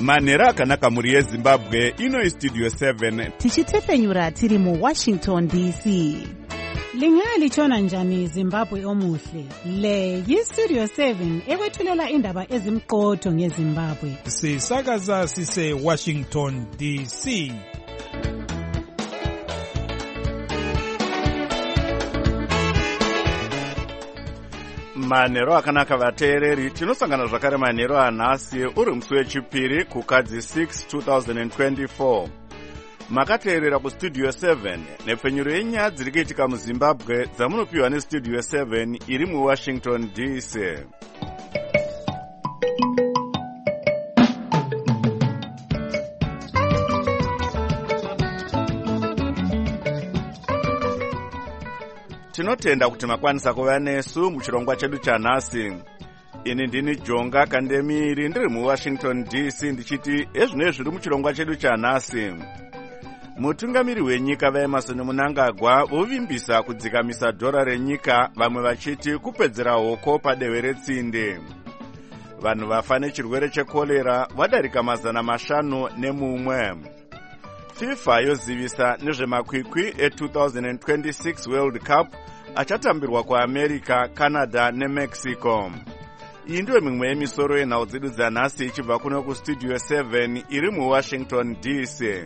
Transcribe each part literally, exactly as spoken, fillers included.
manhero akanaka muri yezimbabwe. Ino istudio seven tichitefenyura tiri mu Washington D C. Lingalitshona njani Zimbabwe omuhle? Le yistudio seven ekwethulela indaba ezimqotho ngeZimbabwe. Sisakaza sise Washington D C. manhero akanaka vateereri. Tinosangana zvakare manhero anhasi uri musi wechipiri kukadzi six two thousand twenty-four. Makateerera kustudio seven nepfenyuro yenyaya dziri kuitika muZimbabwe dzamunopiwa nestudio seven iri muWashington D C. Tinotenda kuti makwanisa kuva nesu muchirongwa chedu chanhasi. Ini ndini Jonga Kandemiri ndiri muWashington D C ndichiti ezvino zviri muchirongwa chedu chanhasi. Mutungamiri wenyika vaEmmerson Mnangagwa vovimbisa kudzikamisa dhora renyika, vamwe vachiti kupedzera hoko padehwe retsinde. Vanhu vafa nechirwere chekorera vadarika mazana mashanu nemumwe. FIFA yozivisa nezvemakwikwi e two thousand twenty-six World Cup achatambirwa kuAmerica, Canada neMexico. Iyi ndiyo mimwe yemisoro yenhau dzedu dzanhasi ichibva kuno kustudio seven iri muWashington D C.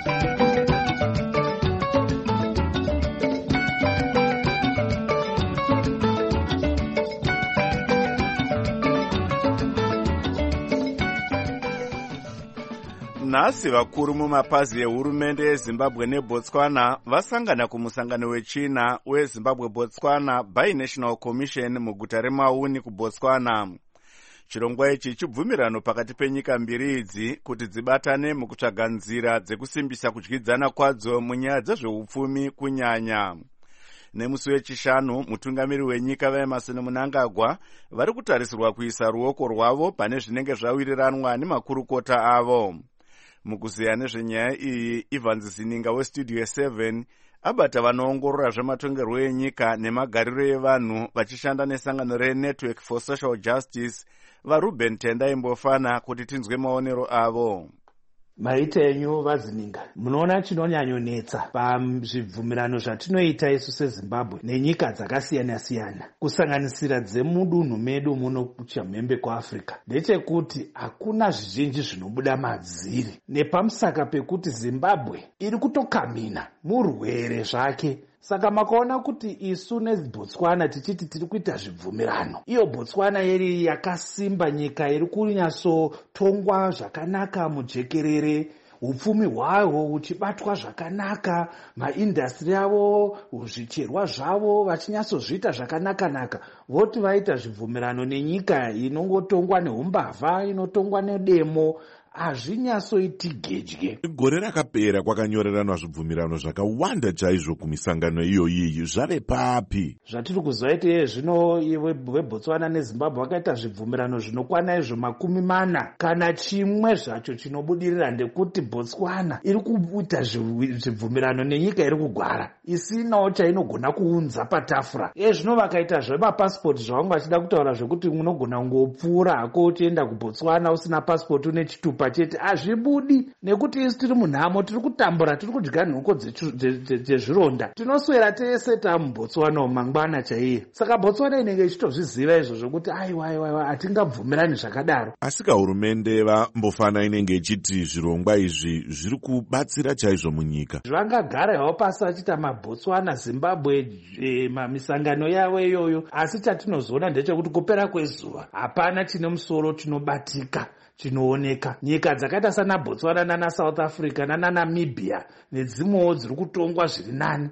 Nhasi vakuru mumapazi ehurumende yeZimbabwe neBotswana vasangana kumusangano wechina weZimbabwe-Botswana Bi-National Commission muguta reMauni kuBotswana. Chirongwa ichi chibvumirano pakati penyika mbiri idzi kuti dzibatane mukutsvaga nzira dzekusimbisa kudyidzana kwadzo munyaya dzezveupfumi kunyanya. Nemusi wechishanu, mutungamiri wenyika vaEmmerson Mnangagwa vari kutarisirwa kuisa ruoko rwavo pane zvinenge zvawiriranwa nemakurukota avo. Mukuziya nezvenyaya iyi, Ivan Zininga westudio seven abata vanoongorora zvematongerwo enyika nemagariro evanhu vachishanda nesangano reNetwork for Social Justice vaRuben Tendai Mbofana kuti tinzwe maonero avo. Maita enyu vaZininga, munoona chinonyanyonetsa pazvibvumirano zvatinoita isu seZimbabwe nenyika dzakasiyana siyana kusanganisira dzemudunhu medu muno kuchamhembe kuAfrica ndechekuti hakuna zvizhinji zvinobuda madziri, nepamusaka pekuti Zimbabwe iri kutokamina murwere zvake. Saka makaona kuti isu neBotswana tichiti tiri kuita zvibvumirano. Iyo Botswana iri yakasimba, nyika iri kunyatsotongwa zvakanaka mujekerere, upfumi hwayo huchibatwa zvakanaka, maindastri avo, zvicherwa zvavo vachinyatsozviita zvakanaka-naka. Voti vaita zvibvumirano nenyika inongotongwa neumbavha, inotongwa nedemo, hazvinyatsoiti gedye. Gore rakapera kwakanyoreranwa zvibvumirano zvakawanda chaizvo kumisangano iyoyi. Zvave papi? Zvatiri kuzoita zvino veBotswana neZimbabwe vakaita zvibvumirano zvinokwana izvo makumi mana kana chimwe zvacho chinobudirira, ndekuti Botswana iri kuita zvibvumirano nenyika iri kugwara isinawo chainogona kuunza patafura. Ezvino vakaita zvemapasipoti zvavanga vachida kutaura zvekuti munogona kungopfuura hako uchienda kuBotswana usina pasipoti une chitupa chete, hazvibudi nekuti isu tiri munhamo, tiri kutambura, tiri kudya nhuko dzezvironda, tinoswera tese tamuBotswana mangwana chaiye. Saka Botswana inenge ichitozviziva izvo zvokuti aiwa aiwa hatingabvumirani zvakadaro. Asika hurumende vaMbofana inenge ichiti zvirongwa izvi zviri kubatsira chaizvo munyika. Zvangagara hawo pasi vachita maBotswana Zimbabwe e, mamisangano yavo iyoyo, asi chatinozoona ndechekuti kupera kwezuva hapana chine musoro chinobatika chinooneka. Nyika dzakaita sana Botswana nana South Africa nana Namibia nedzimwewo dziri kutongwa zviri nani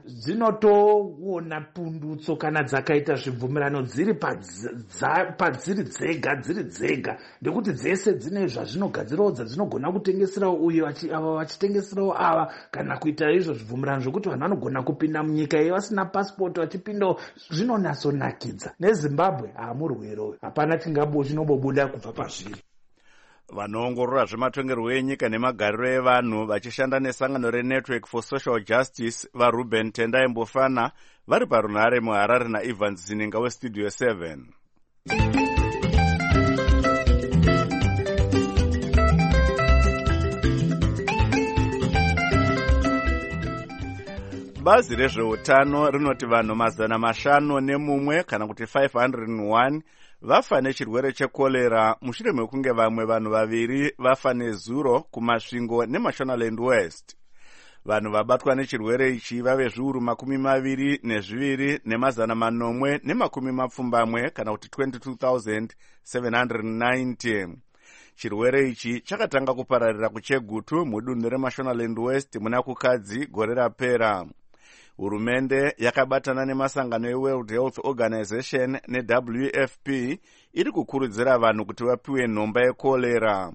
dzinotoona pundutso kana dzakaita zvibvumirano dziri padziri dzega dziri dzega, ndekuti dzese dzine zvazvinogadzirawo dzadzinogona kutengeserawo uyo ava vachitengeserawo ava, kana kuita izvo zvibvumirano zvokuti vanhu vanogona kupinda munyika iyi vasina pasipoti vachipindawo. Zvinonatsonakidza. neZimbabwe hamurwero, hapana chingabo chinobobuda kubva pazviri. Vanoongorora zvematongerwo enyika nemagariro evanhu vachishanda nesangano reNetwork for Social Justice vaRuben Tendai Mbofana vari parunhare muHarare naIvan Zininga westudio seven. bazi rezveutano rinoti vanhu mazana mashanu nemumwe kana kuti five hundred one vafa nechirwere chekorera mushure mekunge vamwe vanhu vaviri vafa nezuro kumasvingo nemashonaland west. Vanhu vabatwa nechirwere ichi vave zviuru makumi maviri nezviviri nemazana manomwe nemakumi mapfumbamwe kana kuti twenty-two thousand seven hundred ninety. Chirwere ichi chakatanga kupararira kuchegutu mudunhu remashonaland west muna kukadzi gore rapera. Hurumende yakabatana nemasangano eWorld Health Organization neW F P iri kukurudzira vanhu kuti vapiwe nhomba yekorera.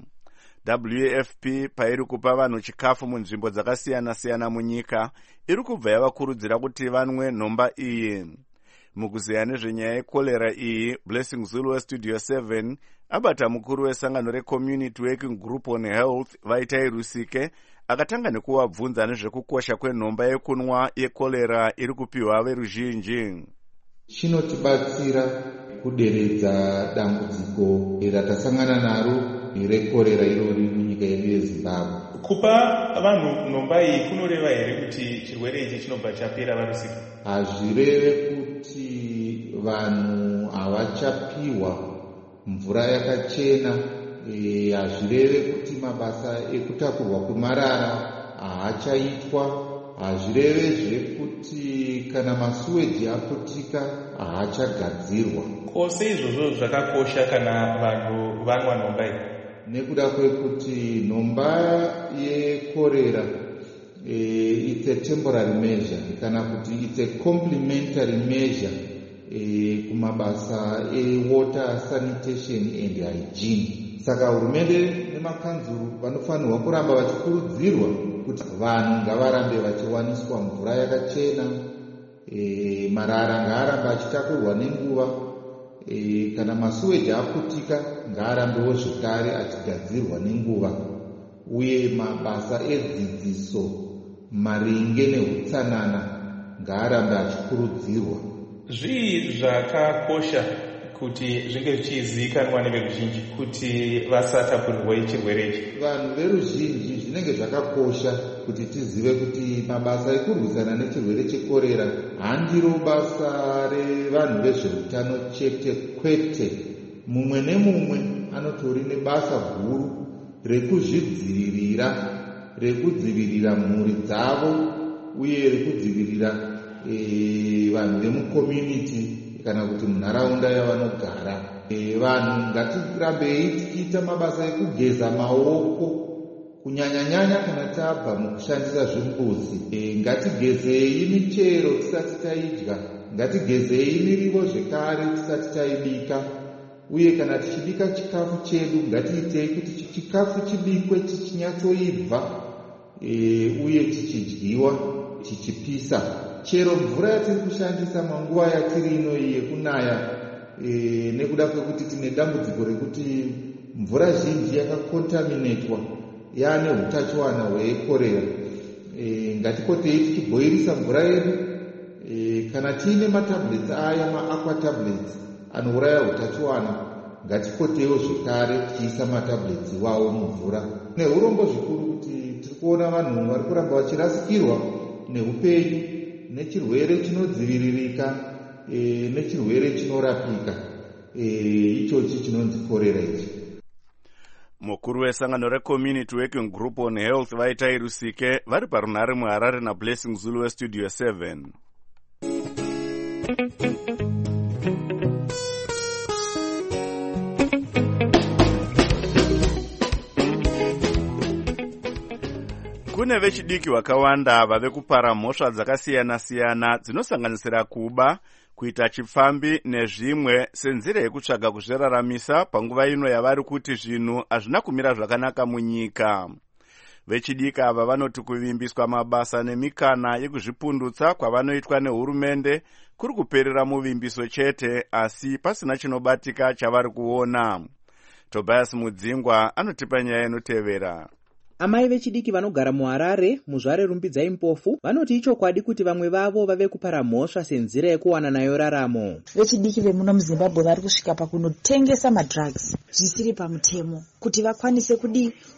W F P pairi kupa vanhu chikafu munzvimbo dzakasiyana-siyana munyika iri kubva yavakurudzira kuti vanwe nhomba iyi. Mukuzeya nezvenyaya yekorera iyi, Blessing Zulu Studio seven abata mukuru wesangano reCommunity Working Group on Health Vaitai Rusike akatanga nekuvabvunza nezvekukosha kwenhomba yekunwa yekorera iri kupiwa veruzhinji. Chinotibatsira kuderedza dambudziko ratasangana naro rekorera irori munyika yedu yeZimbabwe. Kupa vanhu nhomba iyi kunoreva here kuti chirwere ichi chinobva chapera varusika? Hazvireve kuti vanhu havachapiwa mvura yakachena, hazvireve kuti mabasa ekutakurwa kwemarara haachaitwa, hazvirevezve kuti kana masuweji aputika haachagadzirwa. Kose izvozvo zvakakosha kana vanhu vanwa nhomba iyi? Nekuda kwekuti nhomba yekorera e, it's a temporary measure kana kuti it's a complementary measure e, kumabasa e-water sanitation and hygiene. Saka hurumende nemakanzuru vanofanirwa kuramba vachikurudzirwa kuti vanhu ngavarambe vachiwaniswa mvura yakachena, e, marara ngaarambe achitakurwa nenguva, e, kana masuweji aputika ngaarambewo zvekare achigadzirwa nenguva, uye mabasa edzidziso maringe neutsanana ngaarambe achikurudzirwa. Zvii zvakakosha kuti zvinge zvichizivikanwa neveruzhinji kuti vasatapurirwa chirwere ichi? Vanhu veruzhinji zvinenge zvakakosha kuti tizive kuti mabasa ekurwisana nechirwere chekorera handiro basa revanhu vezveutano chete kwete. Mumwe nemumwe anotori nebasa guru rekuzvidzivirira, rekudzivirira mhuri dzavo uye rekudzivirira e, vanhu vemucommunity kana kuti munharaunda yavanogara. E, vanhu ngatirambe tichiita mabasa ekugeza maoko kunyanya-nyanya kana tabva mukushandisa zvimbuzi. E, ngatigezei michero tisati taidya, ngatigezei mirivo zvekare tisati taibika, uye kana tichibika chikafu chedu ngatiitei kuti chikafu chibikwe chichinyatsoibva, e, uye chichidyiwa chichipisa. Chero mvura yatiri kushandisa manguva yatiri ino iyi yekunaya, e, nekuda kwekuti tine dambudziko rekuti mvura zhinji yakakontaminetwa yaane utachiwana hwekorera. E, ngatikotei tichibhoirisa mvura yedu, e, kana tiine matablets aya maaqua tablets anouraya utachiwana, ngatikoteiwo zvekare tichiisa matablets iwawo mumvura. Neurombo zvikuru kuti tiri kuona vanhu vari kuramba vachirasikirwa neupenyu nechirwere chinodziviririka, e, nechirwere chinorapika, e, ichochi chinonzi korera ichi. Mukuru wesangano reCommunity Working Group on Health Vaitai Rusike vari parunhare muHarare naBlessing Zulu Studio seven. Kune vechidiki vakawanda vave kupara mhosva dzakasiyana-siyana dzinosanganisira kuba, kuita chipfambi nezvimwe senzira yekutsvaga kuzviraramisa panguva ino yavari kuti zvinhu hazvina kumira zvakanaka munyika. Vechidiki ava vanoti kuvimbiswa mabasa nemikana yekuzvipundutsa kwavanoitwa nehurumende kuri kuperera muvimbiso chete, asi pasina chinobatika chavari kuona. Tobias Mudzingwa anotipa nyaya inotevera. Amai vechidiki vanogara muHarare, muzvare Rumbidzai Mpofu, vanoti ichokwadi kuti vamwe vavo vave kupara mhosva senzira yekuwana nayo raramo. Vechidiki vemuno muZimbabwe vari kusvika pakunotengesa madrugs zvisiri pamutemo kuti vakwanise kudi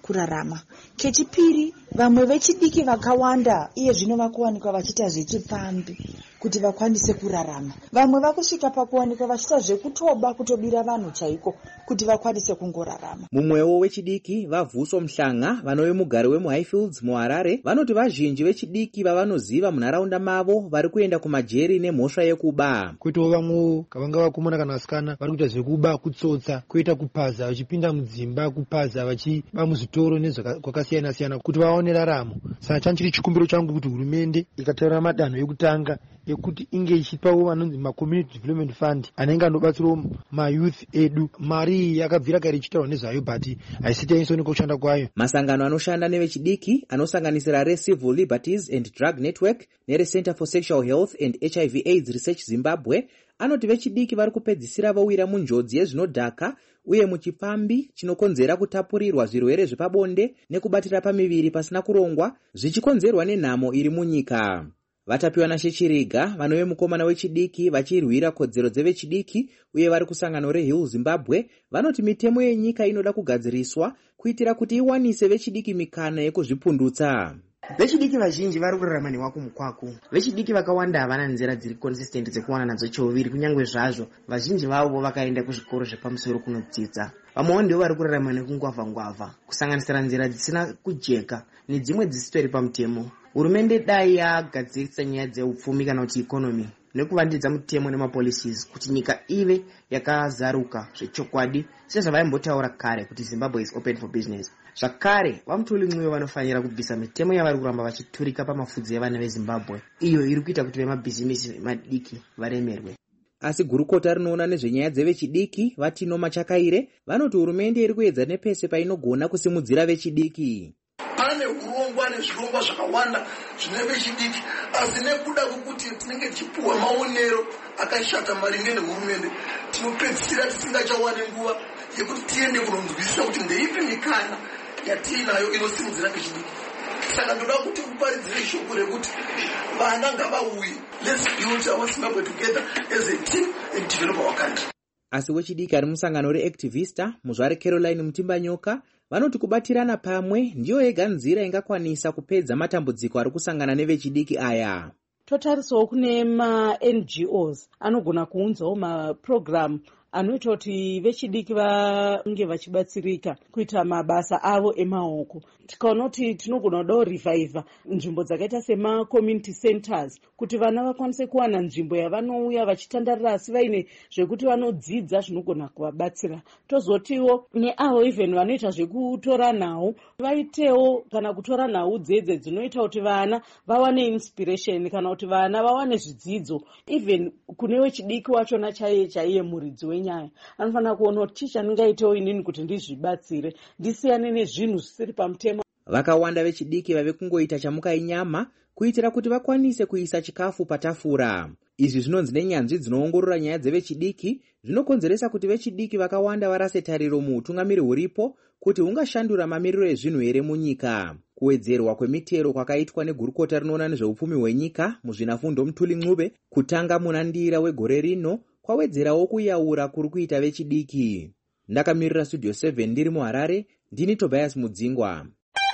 kurarama. Kechipiri, vamwe vechidiki vakawanda iye zvino vakuwanikwa vachiita zvechipfambi kuti vakwanise kurarama. Vamwe vakusvika pakuwanikwa vachiita zvekutoba kutobira vanhu chaiko kuti vakwanise kungorarama. Mumwewo wechidiki vaVhuso Mhlanga vanove mugari wemuHighfields muHarare vanoti vazhinji vechidiki vavanoziva munharaunda mavo vari kuenda kumajeri nemhosva yekuba. Kuitawo vamwe kavanga vakomana kana vasikana vari kuita zvekuba, kutsotsa, kuita kupaza vachipinda mudzimba, kupaza vachiba muzvitoro nezvakasiyana siyana kuti vaone raramo. Saka chanchiri chikumbiro changu kuti hurumende ikataura madanho ekutanga ekuti inge ichipawo vanonzi maCommunity Development Fund anenge anobatsirawo mayouth edu. Mari yakabvira kare ichitaurwa nezvayo but haisati yaisoneka kushanda kwayo. Masangano anoshanda nevechidiki anosanganisira reCivil Liberties and Drug Network nereCenter for Sexual Health and H I V AIDS Research Zimbabwe anoti vechidiki vari kupedzisira vowira munjodzi yezvinodhaka uye muchipfambi chinokonzera kutapurirwa zvirwere zvepabonde nekubatira pamiviri pasina kurongwa zvichikonzerwa nenhamo iri munyika. Vatapiwa naShechiriga vanove mukomana wechidiki vachirwira kodzero dzevechidiki uye vari kusangano reHill Zimbabwe vanoti mitemo yenyika inoda kugadziriswa kuitira kuti iwanise vechidiki mikana yekuzvipundutsa. Vechidiki vazhinji vari kurarama newako mukwaku. Vechidiki vakawanda havana nzira dziri consistent dzekuwana nadzo chouviri kunyangwe zvazvo vazhinji vavo vakaenda kuzvikoro zvepamusoro kunodzidza. Vamwewo ndivo vari kurarama nekungwavha-ngwavha kusanganisira nzira dzisina kujeka nedzimwe dzisitori pamutemo. Hurumende dai yagadzirisa nyaya dzeupfumi kana kuti ikonomi nekuvandidza mutemo nemapolicies kuti nyika ive yakazaruka zvechokwadi sezvavaimbotaura kare kuti Zimbabwe is open for business. Zvakare vamutuli mweyo vanofanira kubvisa mitemo yavari kuramba vachiturika pamafudzi evana veZimbabwe iyo iri kuita kuti vemabhizimisi madiki varemerwe. Asi gurukota rinoona nezvenyaya dzevechidiki Vatino Machakaire vanoti hurumende iri kuedza nepese painogona kusimudzira vechidiki. Pane urongwa nezvirongwa zvakawanda zvine vechidiki asi nekuda kwokuti tinenge tichipuwa maonero akashata maringe nehurumende tinopedzisira tisingachawane nguva yekuti tiende kunonzwisisa kuti ndeipi mikana yatiinayo inosimudzira vechidiki. Saka ndoda kuti kuparidzire shoko rekuti vana ngavauye. Let's build our Zimbabwe together as a team and develop our country. Asi wechidiki ari musangano reActivista muzvare Caroline Mutimbanyoka vanoti kubatirana pamwe ndiyo yega nzira ingakwanisa kupedza matambudziko ari kusangana nevechidiki aya. Totarisawo kune ma-N G Os anogona kuunzawo maprogramu anoita kuti vechidiki vange vachibatsirika kuita mabasa avo emaoko. Tikaona kuti tinogona kudawo revivha nzvimbo dzakaita sema-community centers kuti vana vakwanise kuwana nzvimbo yavanouya vachitandarira asi vaine zvekuti vanodzidza zvinogona kuvabatsira. Tozotiwo neavo even vanoita zvekutora nhau vaitewo kana kutora nhau dzedze dzinoita kuti vana vawane inspiration kana kuti vana vawane zvidzidzo. Even kune wechidiki wachona chaiye chaiye muridzi wenyaya anofanira kuona kuti chii chandingaitewo inini kuti ndizvibatsire ndisiyane nezvinhu zvisiri pamutemo. Vakawanda vechidiki vave kungoita chamukainyama kuitira kuti vakwanise kuisa chikafu patafura. Izvi zvinonzi nenyanzvi dzinoongorora nyaya dzevechidiki zvinokonzeresa kuti vechidiki vakawanda varase tariro muutungamiri huripo kuti hungashandura mamiriro ezvinhu here munyika. Kuwedzerwa kwemitero kwakaitwa negurukota rinoona nezveupfumi hwenyika muzvinafundo Mutuli Ncube kutanga munandira wegore rino kwawedzerawo kuyaura kuri kuita vechidiki. Ndakamirira Studio seven ndiri muHarare, ndini Tobias Mudzingwa.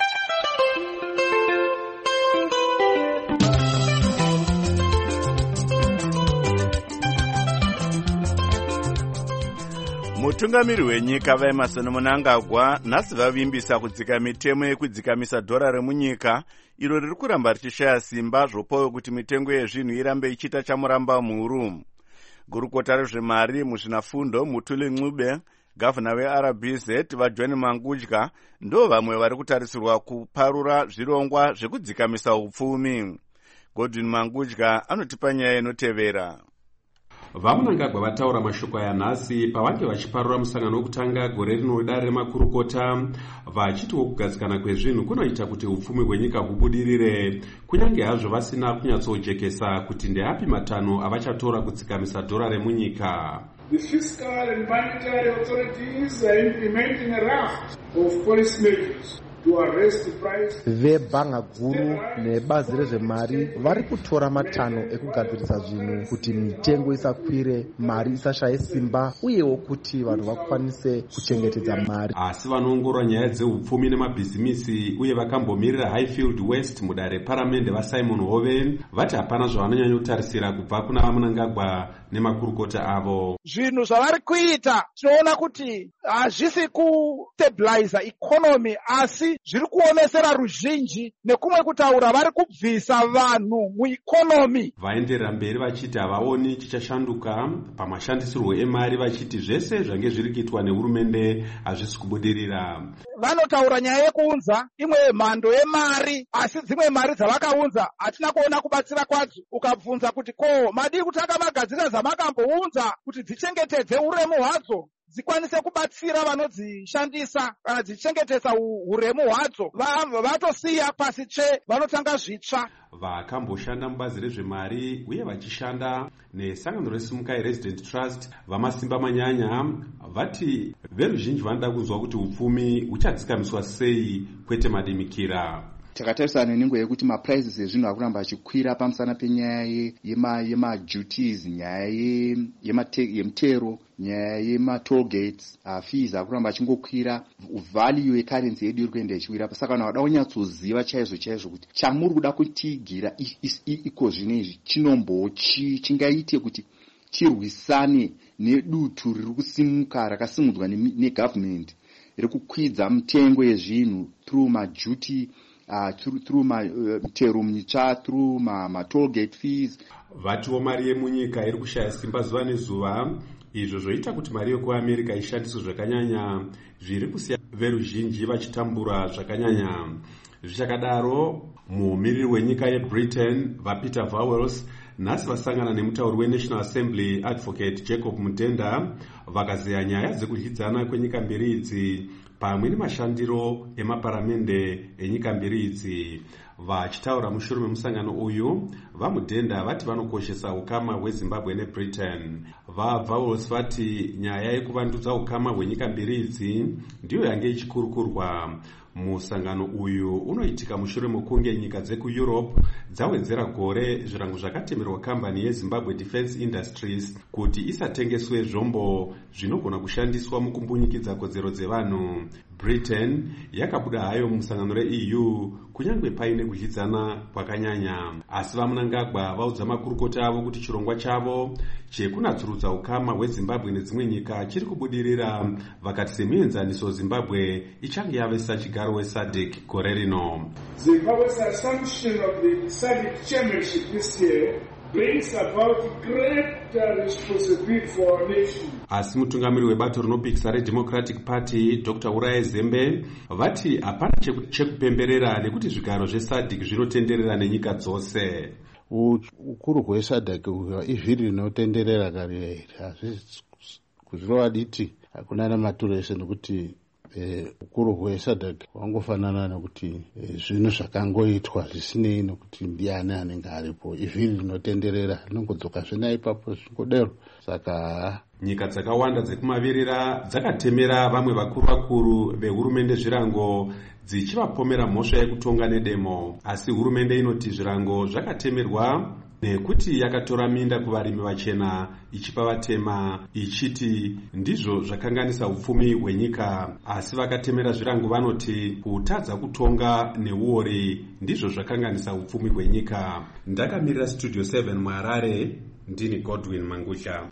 Mutungamiri wenyika vaEmerson Mnangagwa nhasi vavimbisa kudzika mitemo yekudzikamisa dhora remunyika iro riri kuramba richishaya simba zvopawo kuti mitengo yezvinhu irambe ichiita chamuramba mhuru. Gurukota rezvemari muzvinafundo Mutuli Ncube, gavhana weR B Z vaJohn Mangudya ndo vamwe vari kutarisirwa kuparura zvirongwa zvekudzikamisa upfumi. Godwin Mangudya anotipa nyaya inotevera. VaMnangagwa vataura mashoko aya nhasi pavange vachiparura musangano wekutanga gore rino dare remakurukota vachitiwo kugadzikana kwezvinhu kunoita kuti upfumi hwenyika hubudirire kunyange hazvo vasina kunyatsojekesa kuti ndeapi matanho avachatora kudzikamisa dhora remunyika. The fiscal and monetary authorities are implementing a raft of policy measures vebhanga guru nebazi rezvemari vari kutora matanho ekugadzirisa zvinhu kuti mitengo isakwire, mari isashaye simba, uyewo kuti vanhu vakwanise kuchengetedza mari. Asi vanoongorora nyaya dzeupfumi nemabhizimisi uye vakambomirira Highfield West mudare reparamende vaSimon Hoven vati hapana zvavanonyanyotarisira kubva kuna Vamunangagwa nemakurukota avo. Zvinhu zvavari kuita tinoona kuti hazvisi kustabiliza ikonomi, asi zviri kuomesera ruzhinji nekumwe kutaura vari kubvisa vanhu muikonomi. Vaenderera mberi vachiti havaoni chichashanduka pamashandisirwo emari, vachiti zvese zvange zviri kuitwa nehurumende hazvisi kubudirira. Vanotaura nyaya yekuunza imwe mhando yemari, asi dzimwe mari dzavakaunza hatina kuona kubatsira kwadzo. Ukabvunza kuti ko madii kutanga magadzira zvamakambounza kuti dzichengetedze uremu hwadzo, dzikwanise kubatsira vanodzishandisa kana dzichengetedza uremu hwadzo, vatosiya pasi tsve, vanotanga zvitsva. Vakamboshanda mubazi rezvemari uye vachishanda nesangano reSimukai Resident Trust vamasimba manyanya vati veruzhinji vanoda kunzwa kuti upfumi huchadzikamiswa sei, kwete madimikira. Takatarisa nenyengo yekuti maprices ezvinhu akuramba achikwira pamusana penyaya yemaduties, nyaya yemutero, nyaya yematoll gates, fees akuramba achingokwira, value yecurrency yedu iri kuenda ichiwira. Saka vanhu vada kunyatsoziva chaizvo chaizvo kuti chamuri kuda kutigira iko zvinezvi chinombochi, chingaite kuti chirwisane nedutu riri kusimuka rakasimudzwa negovernment riri kukwidza mitengo yezvinhu through maduty, Uh, through, through my mutero uh, mitsva, through my, my toll gate fees. Vatiwo mari yemunyika iri kushaya simba zuva nezuva, izvo zvoita kuti mari yekuAmerica ishandiswe zvakanyanya, zviri kusiya veruzhinji vachitambura zvakanyanya. Zvichakadaro, mumiriri wenyika yeBritain vaPeter Vowles nhasi vasangana nemutauri weNational Assembly Advocate Jacob Mutenda vakazeya nyaya dzekudyidzana kwenyika mbiri idzi pamwe nemashandiro emaparamende enyika mbiri idzi. Vachitaura mushure memusangano uyu, vaMudhenda vati vanokoshesa ukama hweZimbabwe neBritain. VaVowles vati nyaya yekuvandudza ukama hwenyika mbiri idzi ndiyo yange ichikurukurwa. Musangano uyu unoitika mushure mekunge nyika dzekuEurope dzawedzera gore zvirango zvakatemerwa kambani yeZimbabwe Defence Industries kuti isatengeswe zvombo zvinogona kushandiswa mukumbunyikidza kodzero dzevanhu. Britain yakabuda hayo musangano reE U kunyange paine kudyidzana kwakanyanya, asi Vamunangagwa vaudza makurukota avo kuti chirongwa chavo chekunatsurudza ukama hweZimbabwe nedzimwe nyika chiri kubudirira, vakati semienzaniso Zimbabwe ichange yavesa chigaro weSADC gore rino. Zimbabwe's assumption of the SADC chairmanship this year brings about great responsibility for our nation. Asi mutungamiri webato rinopikisa reDemocratic Party Doctor Uraye Zembe vati hapana chekupemberera nekuti zvigaro zveSADC zvinotenderera nenyika dzose. Ukuru hweSADC ivhiri rinotenderera kare hazvisi kuzvirova diti hakuna namaturo ese nekuti ukuru hweSADC wangofanana nekuti zvinhu zvakangoitwa zvisinei nekuti ndiani anenge aripo. Ivhiri rinotenderera rinongodzoka zvena ipapo zvingodero. Saka nyika dzakawanda dzekumavirira dzakatemera vamwe vakuru vakuru vehurumende zvirango dzichivapomera mhosva yekutonga nedemo, asi hurumende inoti zvirango zvakatemerwa nekuti yakatora minda kuvarimi vachena ichipa vatema, ichiti ndizvo zvakanganisa upfumi hwenyika. Asi vakatemera zvirango vanoti kutadza kutonga neuori ndizvo zvakanganisa upfumi hwenyika. Ndakamirira Studio seven muHarare, ndini Godwin Mangusha.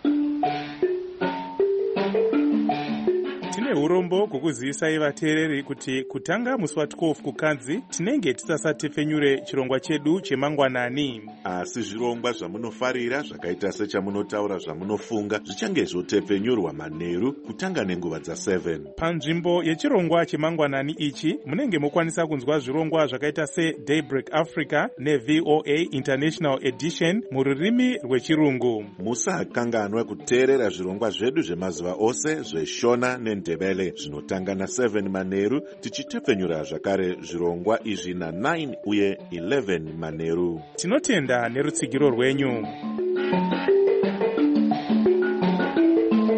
Tine urombo kukuzivisa vateereri kuti kutanga musi wa12 kuKadzi tinenge tisasatefenyure chirongwa chedu chemangwanani. Asi zvirongwa zvamunofarira zvakaita sechamunotaura zvamunofunga zvichange zvotefenyurwa manheru kutanga nenguva dza7. Panzvimbo yechirongwa chemangwanani ichi munenge mokwanisa kunzwa zvirongwa zvakaita seDaybreak Africa neV O A International Edition mururimi rwechirungu. Musakanganwa kuteerera zvirongwa zvedu zvemazuva ose zveshona neNdebele zvinotanga na7 manheru tichitefenyura zvakare zvirongwa izvi na9 uye eleven manheru. Tinotenda nerutsigiro rwenyu.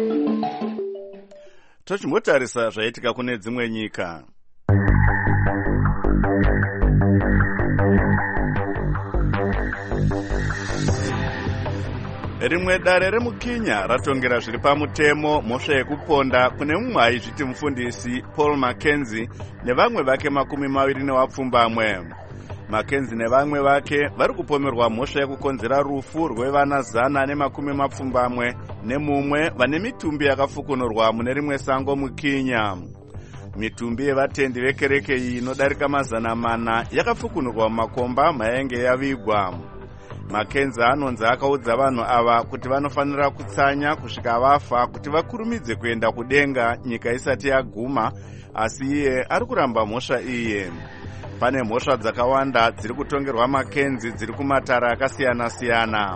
Tochimbotarisa zvaitika kune dzimwe nyika. Rimwe dare remuKenya ratongera zviri pamutemo mhosva yekuponda kune mumwe aizviti mufundisi Paul Mackenzie nevamwe vake makumi maviri nevapfumbamwe. Mackenzie nevamwe vake vari kupomerwa mhosva yekukonzera rufu rwevana zana nemakumi mapfumbamwe nemumwe vane mitumbi yakafukunurwa mune rimwe sango muKenya. Mitumbi yevatendi vekereke iyi inodarika mazana mana yakafukunurwa mumakomba mayange yavigwa. Mackenzie anonzi akaudza vanhu ava kuti vanofanira kutsanya kusvika vafa kuti vakurumidze kuenda kudenga nyika isati yaguma, asi iye ari kuramba mhosva iye. Pane mhosva dzakawanda dziri kutongerwa Mackenzie dziri kumatara akasiyana-siyana.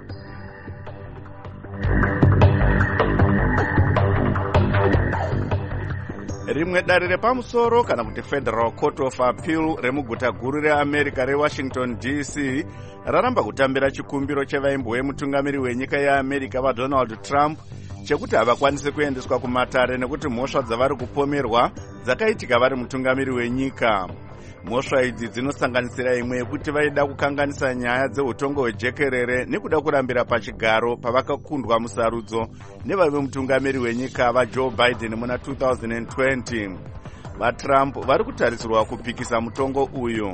Rimwe dare repamusoro kana kuti Federal Court of Appeal remuguta guru reAmerica reWashington D C raramba kutambira chikumbiro chevaimbo vemutungamiri wenyika yeAmerica vaDonald Trump chekuti havakwanise kuendeswa kumatare nekuti mhosva dzavari kupomerwa dzakaitika vari mutungamiri wenyika. Mhosva idzi dzinosanganisira imwe yekuti vaida kukanganisa nyaya dzeutongo hwejekerere nekuda kurambira pachigaro pavakakundwa musarudzo nevave mutungamiri wenyika vaJoe Biden muna two thousand twenty. VaTrump vari kutarisirwa kupikisa mutongo uyu.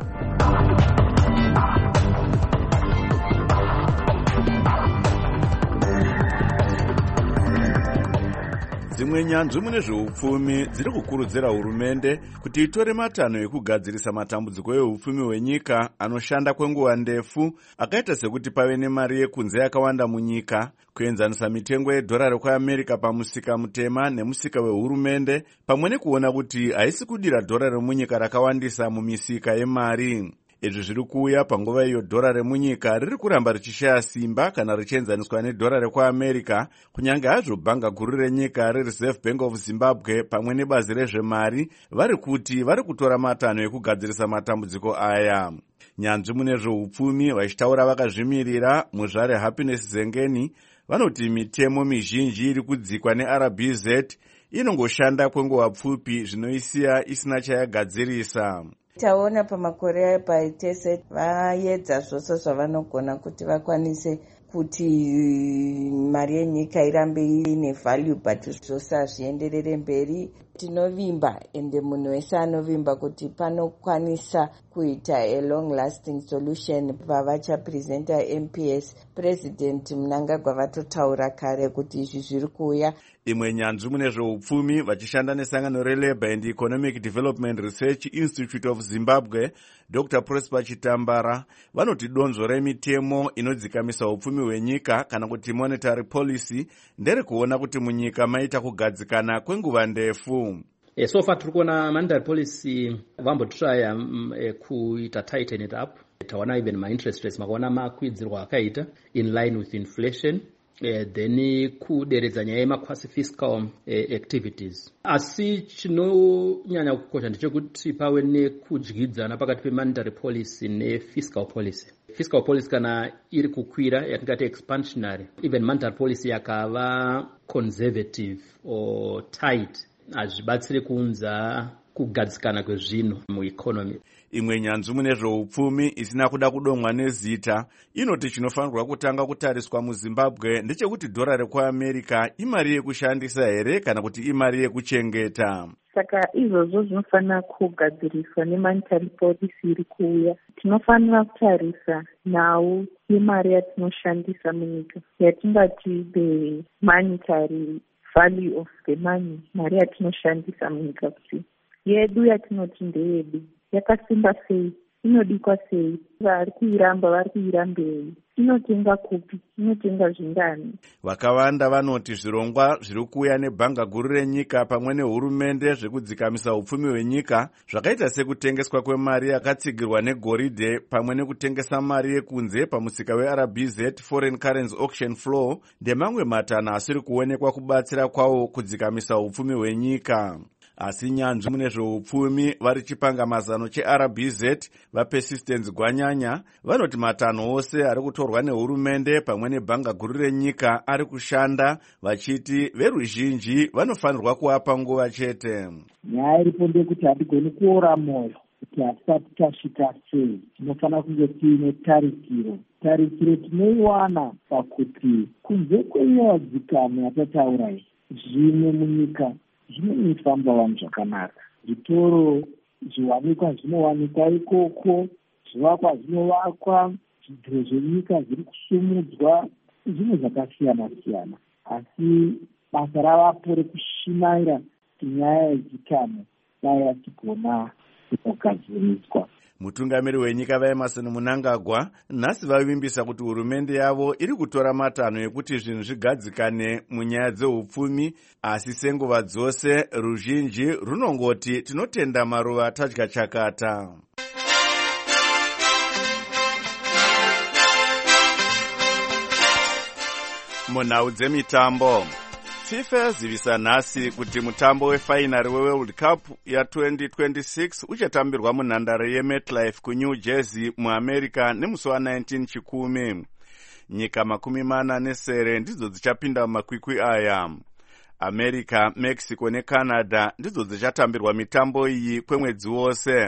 Dzimwe nyanzvi mune zveupfumi dziri kukurudzira hurumende kuti itore matanho ekugadzirisa matambudziko eupfumi hwenyika anoshanda kwenguva ndefu, akaita sekuti pave nemari yekunze yakawanda munyika, kuenzanisa mitengo yedhora rekwaAmerica pamusika mutema nemusika wehurumende, pamwe nekuona kuti haisi kudira dhora remunyika rakawandisa mumisika yemari. Izvi zviri kuuya panguva iyo dhora remunyika riri kuramba richishaya simba kana richienzaniswa nedhora rekwaAmerica, kunyange hazvo bhanga guru renyika reReserve Bank of Zimbabwe pamwe nebazi rezvemari vari kuti vari kutora matanho ekugadzirisa matambudziko aya. Nyanzvi mune zveupfumi vachitaura vakazvimirira muzvare Happiness Zengeni vanoti mitemo mizhinji iri kudzikwa neR B Z inongoshanda kwenguva pfupi zvinoisiya isina chayagadzirisa. Taona pamakore paitese vaedza zvose zvavanogona kuti vakwanise kuti mari yenyika irambe ine value but zvose hazvienderere mberi. Tinovimba ende munhu wese anovimba kuti panokwanisa kuita a long lasting solution pavachapresenta M P S. President Mnangagwa vatotaura kare kuti izvi zviri kuuya. Imwe nyanzvi mune zveupfumi vachishanda nesangano reLabour and Economic Development Research Institute of Zimbabwe, Doctor Prosper Chitambara, vanoti donzvo remitemo inodzikamisa upfumi hwenyika kana kuti monetary policy ndere kuona kuti munyika maita kugadzikana kwenguva ndefu. E, so far tiri kuona monetary policy vambotraya um, e, kuita tighten it up. Taona even ma interest rates makaona makwidzirwa akaita in line with inflation. Uh, then kuderedza nyaya yemaquasi fiscal uh, activities. Asi chinonyanya kukosha ndechekuti pave nekudyidzana pakati pemonetary policy nefiscal policy. Fiscal policy kana iri kukwira yatingati expansionary, even monetary policy yakava conservative or tight, hazvibatsiri kuunza kugadzikana kwezvinhu mueconomy. Imwe nyanzvi mune zveupfumi isina kuda kudomwa nezita inoti chinofanirwa kutanga kutariswa muZimbabwe ndechekuti dhora rekwaAmerica imari yekushandisa here kana kuti imari yekuchengeta. Saka izvozvo zvinofanira kugadziriswa nemonetary policy iri kuuya. Tinofanira kutarisa nhau yemari yatinoshandisa munyika yatingati the monetary value of the money, mari yatinoshandisa munyika kuti yedu yatinoti ndeyedu yakasimba sei, inodikwa sei, vari kuiramba vari kuirambei, inotenga kupi, inotenga zvingani. Vakawanda vanoti zvirongwa zviri kuuya nebhanga guru renyika pamwe nehurumende zvekudzikamisa upfumi hwenyika zvakaita sekutengeswa kwemari yakatsigirwa negoridhe pamwe nekutengesa mari yekunze pamusika weR B Z foreign currency auction floor ndemamwe matanho asiri kuonekwa kubatsira kwawo kudzikamisa upfumi hwenyika. Asi nyanzvi mune zveupfumi vari chipanga mazano cheR B Z vaPersistence Gwanyanya vanoti matanho ose ari kutorwa nehurumende pamwe nebhanga guru renyika ari kushanda, vachiti veruzhinji vanofanirwa kuapa nguva chete. Nyaya iripo ndeyekuti hatigoni kuora moyo kuti hasati tasvika sei tinofanira kunge tiine tarikiro. Tarikiro tinoiwana pakuti kunze kweiyadzikano yatataura iyi, zvimwe munyika zvinofamba vanhu zvakanaka. Zvitoro zviwanikwa zvinowanikwa ikoko, zvivakwa zvinovakwa, zvidhiro zvenyika zviri kusumudzwa, zvinhu zvakasiyana siyana. Asi basa ravapo rekushimaira kuti nyaya yedzikano dai yachigona kugadziriswa. Mutungamiri wenyika vaEmerson Mnangagwa nhasi vavimbisa kuti hurumende yavo iri kutora matanho ekuti zvinhu zvigadzikane munyaya dzeupfumi, asi senguva dzose ruzhinji runongoti tinotenda maruva tadya chakata. Munhau dzemitambo, FIFA yazivisa nhasi kuti mutambo wefainari weWorld Cup ya-twenty twenty-six uchatambirwa munhandare yeMetlife kuNew Jersey muAmerica nemusi wa-nineteen Chikumi. Nyika makumi mana nesere ndidzo dzichapinda mumakwikwi aya. America, Mexico neCanada ndidzo dzichatambirwa mitambo iyi kwemwedzi wose.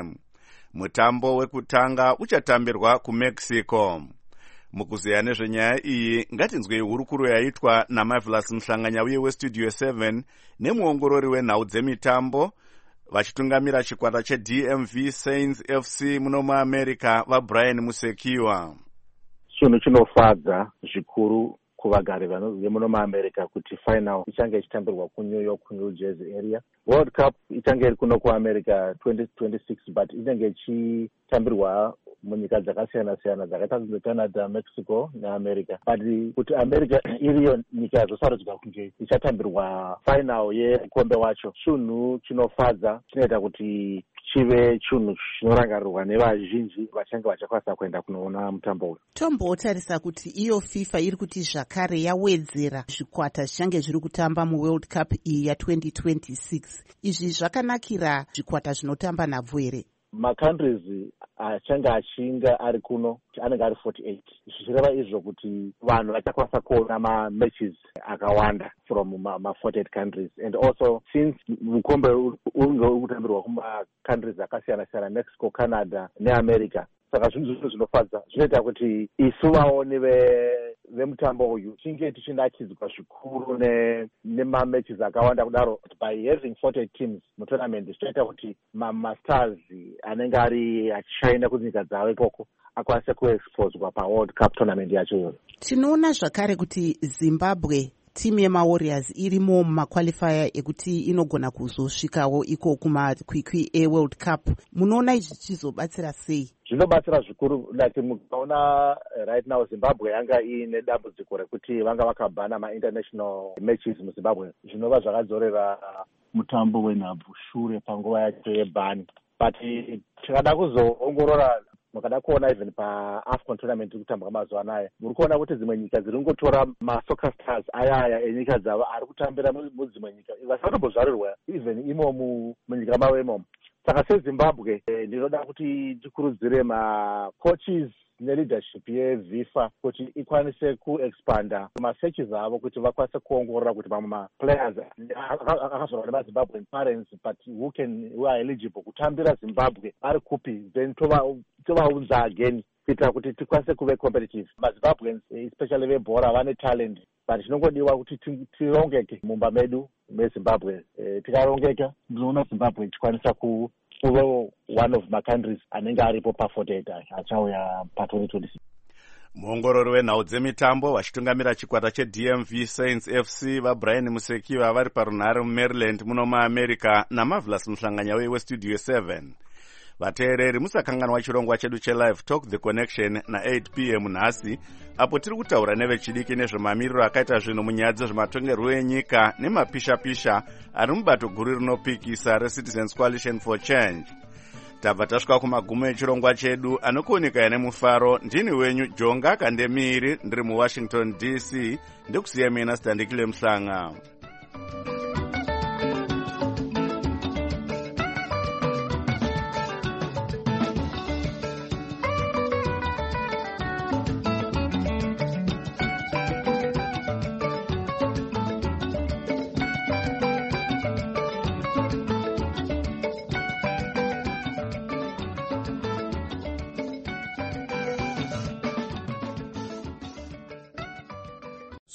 Mutambo wekutanga uchatambirwa kuMexico. Mukuzeya nezvenyaya iyi ngatinzwei hurukuro yaitwa naMarvelous Mhlanganyauye weStudio seven nemuongorori wenhau dzemitambo vachitungamira chikwata cheD M V Saints F C muno muAmerica vaBrian Musekiwa. Chinhu chinofadza zvikuru kuvagari vemuno muAmerica kuti final ichange ichitambirwa kuNew York, New Jersey area. World Cup ichange iri kuno kuAmerica twenty twenty-six but inenge ichitambirwa munyika dzakasiyana siyana dzakaita seCanada, Mexico neAmerica. But kuti America iriyo nyika yazosarudzwa kunge ichatambirwa final yemukombe wacho, chinhu chinofadza chinoita kuti chive chinhu chinorangarirwa nevazhinji vachange vachakwanisa kuenda kunoona mutambo uyu. Tombotarisa kuti iyo FIFA iri kuti zvakare yawedzera zvikwata zvichange zviri kutamba muWorld Cup iyi ya-twenty twenty-six. Izvi zvakanakira zvikwata zvinotamba nhabvu here? Macountries achange achinga ari kuno anenge ari forty-eight. Zvichireva izvo kuti vanhu vachakwanisa kuona mamatches akawanda from ma-forty-eight countries. And also since mukombe unge uri kutambirwa kuma-countries akasiyana siyana, Mexico, Canada neAmerica, saka zvinhu zvino zvinofadza zvinoita kuti isu vaoni vemutambo uyu tinge tichinakidzwa zvikuru nemamatches akawanda kudaro. By having forty-eight teams mutournament zvichaita kuti mastars anenge ari achichaenda kunyika dzavo ikoko akwanise kuexposwa paWorld Cup tournament yacho iyoyo. Tinoona zvakare kuti Zimbabwe timu yemaWarriors irimo mumaqualifier ekuti inogona kuzosvikawo iko kumakwikwi eWorld Cup. Munoona izvi zvichizobatsira sei? Zvinobatsira zvikuru. Like mukaona right now Zimbabwe yanga ine dambudziko rekuti vanga vakabhana ma-international matches muZimbabwe, zvinova zvakadzorera mutambo wenhabvu shure panguva yacho yebhani. But tikada kuzoongorora mukada kuona even paAFCON tournament iri kutambwa mazuva anaya, muri kuona kuti dzimwe nyika dziri kungotora masoccer stars ayaya enyika dzavo ari kutambira mudzimwe nyika vasatombozvarirwa even imomu munyika mavo imomo. Saka seZimbabwe ndinoda kuti tikurudzire macoaches neleadership yeFIFA kuti ikwanise kuexpanda masearches avo kuti vakwanise kuongorora kuti mamwe maplayers akazorwa nemaZimbabwean parents but who can who are eligible kutambira Zimbabwe ari kupi, then tovaunza again kuitira kuti tikwanise kuve competitive. MaZimbabweans especially vebhora vane talent but chinongodiwa kuti tirongeke mumba medu meZimbabwe. Tikarongeka ndinoona Zimbabwe ichikwanisa ku kuva one of my countries anenge aripo pa-forty-eight achauya pa-twenty twenty-six. Muongorori wenhau dzemitambo vachitungamira chikwata cheD M V Saints F C vaBrian Musekiwa vari parunhare muMaryland muno muAmerica naMarvelous Mhlanganyauye weStudio seven. Vateereri musakanganwa chirongwa chedu chelive talk the connection na-eight p m nhasi apo tiri kutaura nevechidiki nezvemamiriro akaita zvinhu munyaya dzezvematongerwo enyika nemapisha-pisha ari mubato guru rinopikisa reCitizens Coalition for Change. Tabva tasvika kumagumo echirongwa chedu anokuoneka nemufaro. Ndini wenyu Jonga Kandemiri ndiri muWashington D C ndikusiya mina Standikile Mhlanga.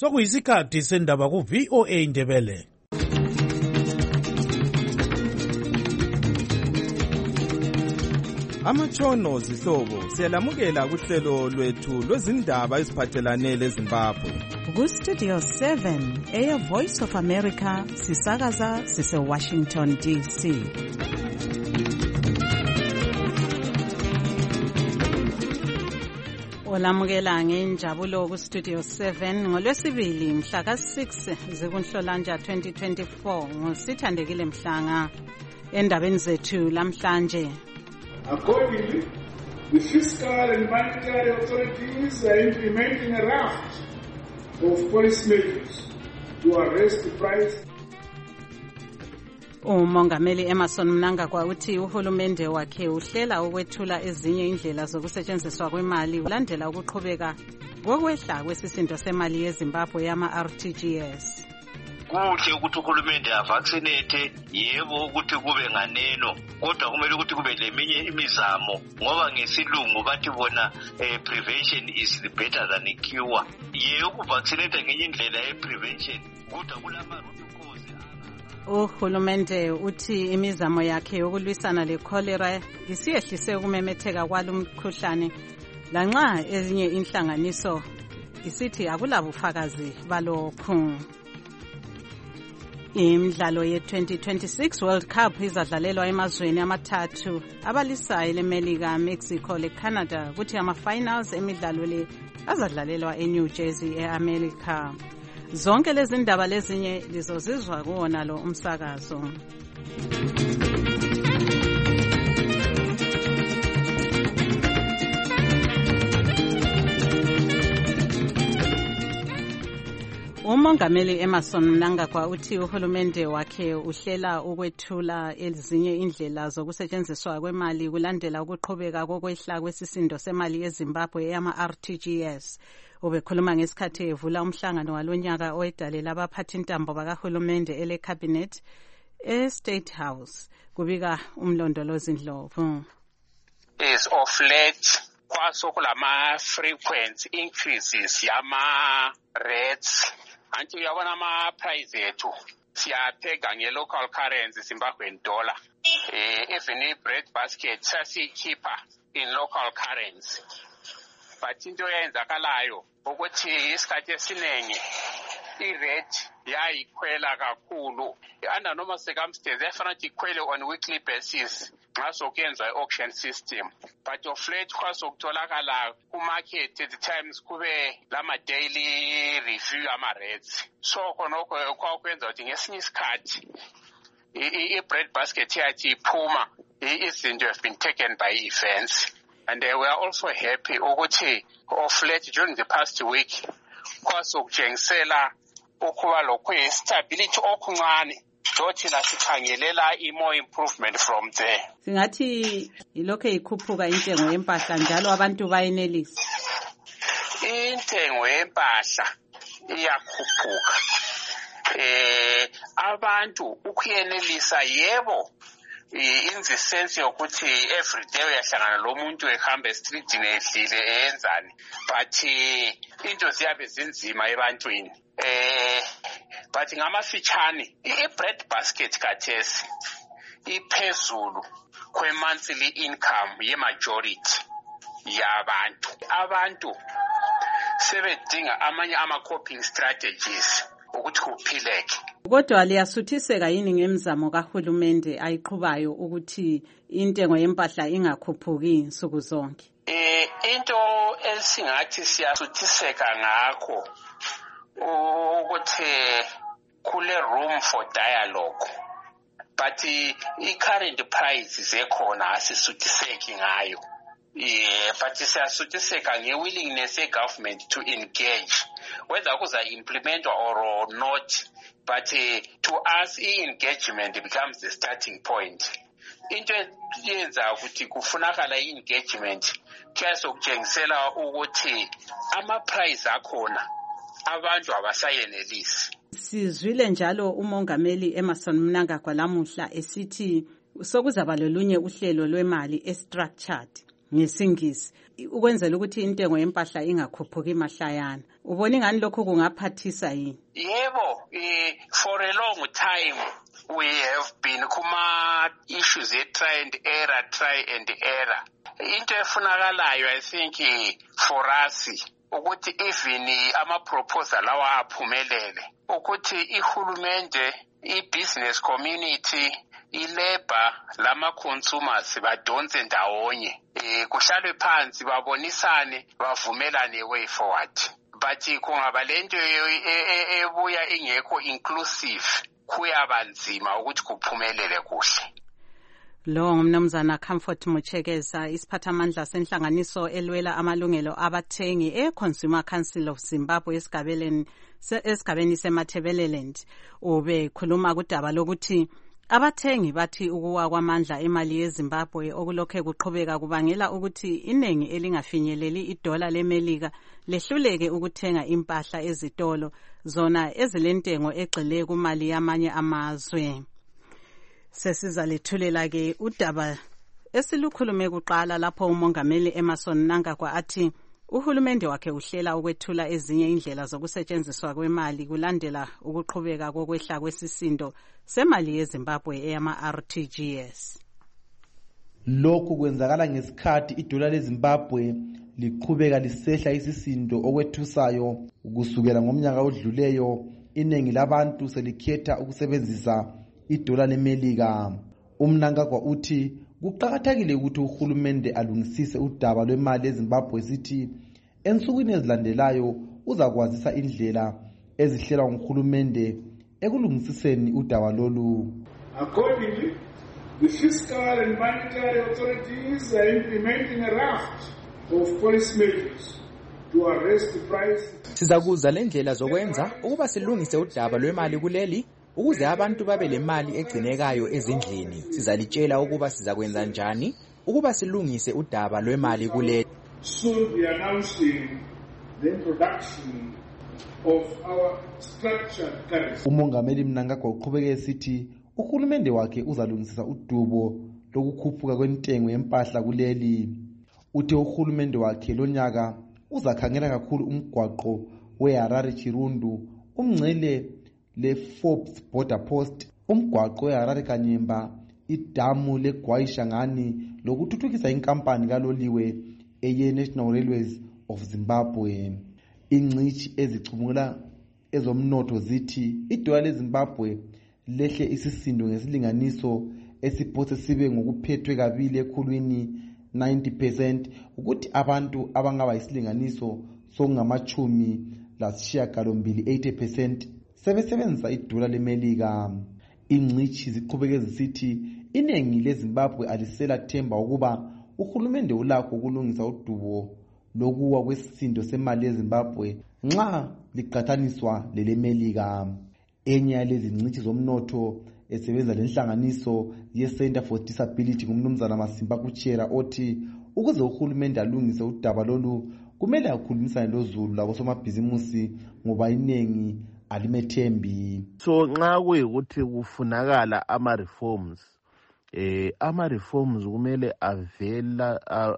sokuyisikhathi sendaba ku-V O A Ndebele. Amatshono zihlobo siyalamukela kuhlelo lwethu lwezindaba eziphathelane leZimbabwe. Ku-Studio seven, Air Voice of America, sisakaza sise-Washington D C. Olamukela ngenjabulo ku-Studio seven ngolwesibili mhla ka-six zikuNhlolanja twenty twenty-four ngosithandekile Mhlanga endabeni zethu lamhlanje. Accordingly, the fiscal and monetary authorities are implementing a raft of policy measures to arrest the price. Umongameli Emerson Mnangagwa uthi uhulumende wakhe uhlela ukwethula ezinye indlela zokusetshenziswa kwemali ulandela ukuqhubeka kokwehla kwesisindo semali yeZimbabwe yama-R T G S. Kuhle ukuthi uhulumende avaccinate, yebo ukuthi kube nganeno, kodwa kumele ukuthi kube leminye imizamo ngoba ngesilungu bathi bona eh, prevention is better than a cure. Yebo ukuvaccinate ngenye indlela ye-prevention kodwa kulama root cause. Uhulumende uthi imizamo yakhe yokulwisana le-cholera isiyehlise ukumemetheka kwalo mkhuhlane lanxa ezinye inhlanganiso isithi akulabufakazi balokhu. Imidlalo ye-twenty twenty-six World Cup izadlalelwa emazweni amathathu abalisayo leMelika, Mexico leCanada kuthi ama-finals emidlalo le azadlalelwa eNew Jersey e-America. Zonke lezi ndaba lezinye lizozizwa kuwona lo umsakazo. Umongameli Emerson Mnangagwa uthi uhulumende wakhe uhlela ukwethula ezinye indlela zokusetshenziswa kwemali kulandela ukuqhubeka kokwehla kwesisindo semali yeZimbabwe yama-R T G S. Ubekhuluma ngesikhathi evula umhlangano walonyaka oyedalela abaphathi intambo bakahulumende ele cabinet e State House. Kubika umlondolozi Ndlovu. Is of late kwasokulama frequent increases yama rates anti uyabona ama price ethu siyaphega nge local currency Zimbabwean dollar, eh even i bread basket sasikhipha in local currency, but into eyenzakalayo ukuthi isikhathi esiningi i-rate yayikhwela kakhulu under normal circumstances efana ikhwele on weekly basis nxa sokuyenzwa i-auction system, but of late kwasokutholakala kumarket at times kube lama-daily review ama-rates, so khonokho kwakwenza ukuthi ngesinye isikhathi i-bread basket yathi iphuma izinto have been taken by events. And uh, we are also happy ukuthi of late during the past week kwasokujengisela ukuba lokho stability okuncane dothi la sikhangelela i-more improvement from there. Singathi ilokho ikhuphuka intengo yempahla njalo abantu bayenelisa. Intengo yempahla iyakhuphuka. Eh abantu ukuyenelisa yebo, in the sense yokuthi every day uyahlangana lo muntu ehamba estreetini ehlile eyenzani, but into ziyabe zinzima ebantwini. Eh but ngamafitshane i-bread basket kathesi iphezulu kwe-monthly income ye-majority yabantu. Abantu sebedinga amanye ama-coping strategies ukuthi kuphileke. Kodwa liyasuthiseka yini ngemizamo kahulumende ayiqhubayo ukuthi intengo yempahla ingakhuphuki insuku zonke? Eh into esingathi siyasuthiseka ngakho ukuthi kule room for dialogue, but i-current prices ekhona asisuthiseki ngayo. Yeah, but siyasuthiseka nge-willingness ye-government to engage, whether kuza implement or not, but uh, to us i-engagement becomes the starting point. Into yenza ukuthi kufunakala i-engagement kuyasokutshengisela ukuthi ama-price akhona abantu abasayenelisi. Sizwile njalo umongameli Emerson Mnangagwa lamuhla esithi sokuzaba lolunye uhlelo lwemali e-structured ngesingisi ukwenzela ukuthi intengo yempahla ingakhuphuki mahlayana. ubona ingani lokho kungaphathisa yini? Yebo, eh, for a long time we have been kuma issues e try and error, try and error. Into efunakalayo I think for us ukuthi even ama proposal lawa aphumelele ukuthi ihulumende, i-business community, i-labor, lama consumers badonse ndawonye, eh kuhlalwe phansi babonisane bavumelane way forward. But kungaba lento ebuya ingekho inclusive kuyaba nzima ukuthi kuphumelele kuhle. Lo ngumnumzana Comfort Muchekeza, isiphathamandla senhlanganiso elwela amalungelo abathengi e-Consumer Council of Zimbabwe esigabeni esigabeni seMatabeleland. Ube khuluma kudaba lokuthi abathengi bathi ukuwa kwamandla emali yeZimbabwe okulokhe kuqhubeka kubangela ukuthi inengi elingafinyeleli idola leMelika lehluleke ukuthenga impahla ezitolo zona ezilentengo egxile kumali yamanye amazwe. Sesiza lethulela ke udaba esilukhulume kuqala lapho umongameli Emmerson Mnangagwa athi uhulumende wakhe uhlela ukwethula ezinye indlela zokusetshenziswa kwemali kulandela ukuqhubeka kokwehla kwesisindo semali yeZimbabwe eyama R T G S. Lokhu kwenzakala ngesikhathi idola leZimbabwe liqhubeka lisehla isisindo okwethusayo kusukela ngomnyaka odluleyo. Inengi labantu selikhetha ukusebenzisa idola leMelika. UMnangagwa uthi kuqakathekile ukuthi uhulumende alungisise udaba lwemali eZimbabwe sithi ensukwini ezilandelayo uzakwazisa indlela ezihlelwa nguhulumende ekulungisiseni udaba lolu. Accordingly, the fiscal and monetary authorities are implementing a raft of policy measures to arrest the price. Sizakuza lendlela zokwenza ukuba silungise udaba lwemali kuleli ukuze abantu babe lemali egcinekayo ezindlini. Sizalitshela ukuba sizakwenza njani ukuba silungise udaba lwemali kuleli. Soon we are announcing the introduction of our structured currency. Umongameli Mnangagwa uqhubeke esithi uhulumende wakhe uzalungisisa udubo lokukhuphuka kwentengo yempahla kuleli. Uthe uhulumende wakhe lonyaka uzakhangela kakhulu umgwaqo weHarare Chirundu, umngcele le-Forbes border post, umgwaqo weHarare Kanyemba, idamu leGwayishangani lokuthuthukisa inkampani kaloliwe eye-National Railways of Zimbabwe. Ingcishi ezicubungula ezomnotho zithi idola leZimbabwe lehle isisindo ngesilinganiso esiphose sibe ngokuphethwe kabili ekhulwini ninety percent ukuthi abantu abangaba isilinganiso sokungamachumi lasishiyagalombili eighty percent sebesebenzisa idola leMelika. Ingcishi ziqhubeke zisithi inengi leZimbabwe alisela themba ukuba uhulumende ulakho ukulungisa udubo lokuwa kwesisindo semali yeZimbabwe nxa liqathaniswa leleMelika. Enye yalezi ngcishi zomnotho esebenza lenhlanganiso ye-Center for Disability ngumnumzana Masimba Kuchera othi ukuze uhulumende alungise udaba lolu kumele akhulumisane lozulu labo somabhizimusi ngoba inengi alimethembi. So nxa kuyikuthi kufunakala ama reforms eh ama reforms kumele avela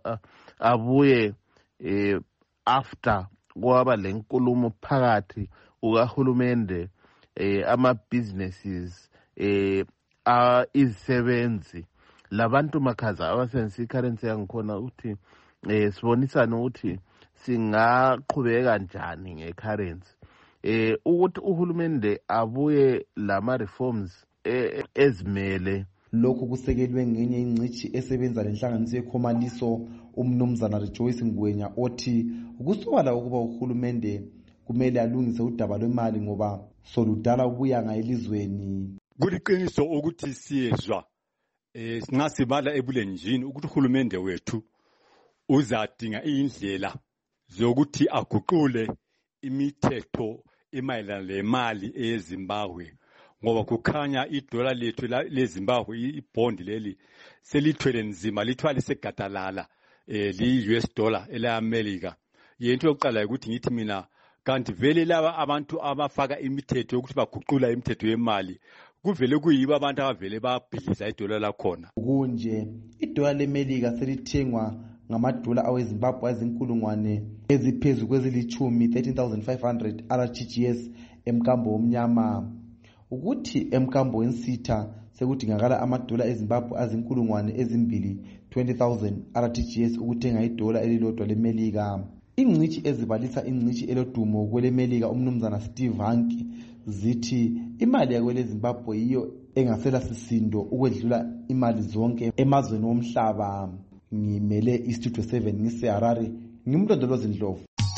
abuye eh after kwaba lenkulumo phakathi ukahulumende eh ama businesses eh a isebenzi labantu makhaza abasensi currency yangikhona ukuthi eh sibonisana ukuthi singaqhubeka kanjani ngecurrency eh ukuthi uhulumende abuye lama reforms eh, ezimele. Lokhu kusekelwe ngenye ingcishi esebenza lenhlanganiso yekhomaliso umnumzana Rejoice Ngwenya othi ukusobala ukuba uhulumende kumele alungise udaba lwemali ngoba soludala ubuyanga elizweni. Kuliqiniso ukuthi siyezwa eh nxa sibala ebulenjini ukuthi uhulumende wethu uzadinga indlela zokuthi aguqule imithetho emayelana lemali eZimbabwe ngoba kukhanya idola lethu leZimbabwe ibond leli selithwele nzima lithwala segadalala eh li-U S dollar eleAmerica. Yento yokuqala ukuthi ngithi mina kanti vele laba abantu abafaka imithetho ukuthi baguqula imithetho yemali kuvele kuyiba abantu abavele babhidliza idola lakhona. Kunje idola leMelika selithengwa ngamadola awezimbabwe azinkulungwane eziphezu kwezilithumi thirteen thousand five hundred R T G S emkambo womnyama. Ukuthi emkambo wensitha sekudingakala amadola ezimbabwe azinkulungwane ezimbili twenty thousand R T G S ukuthenga idola elilodwa lemelika. Ingcitshi ezibalisa ingcitshi elodumo kwelemelika umnumzana Steve Hanke zithi imali yakwele Zimbabwe yiyo engasela sisindo ukwedlula imali zonke emazweni womhlaba. Ngimele istudio seven ngise Harare, ngimlondolozi Ndlovu.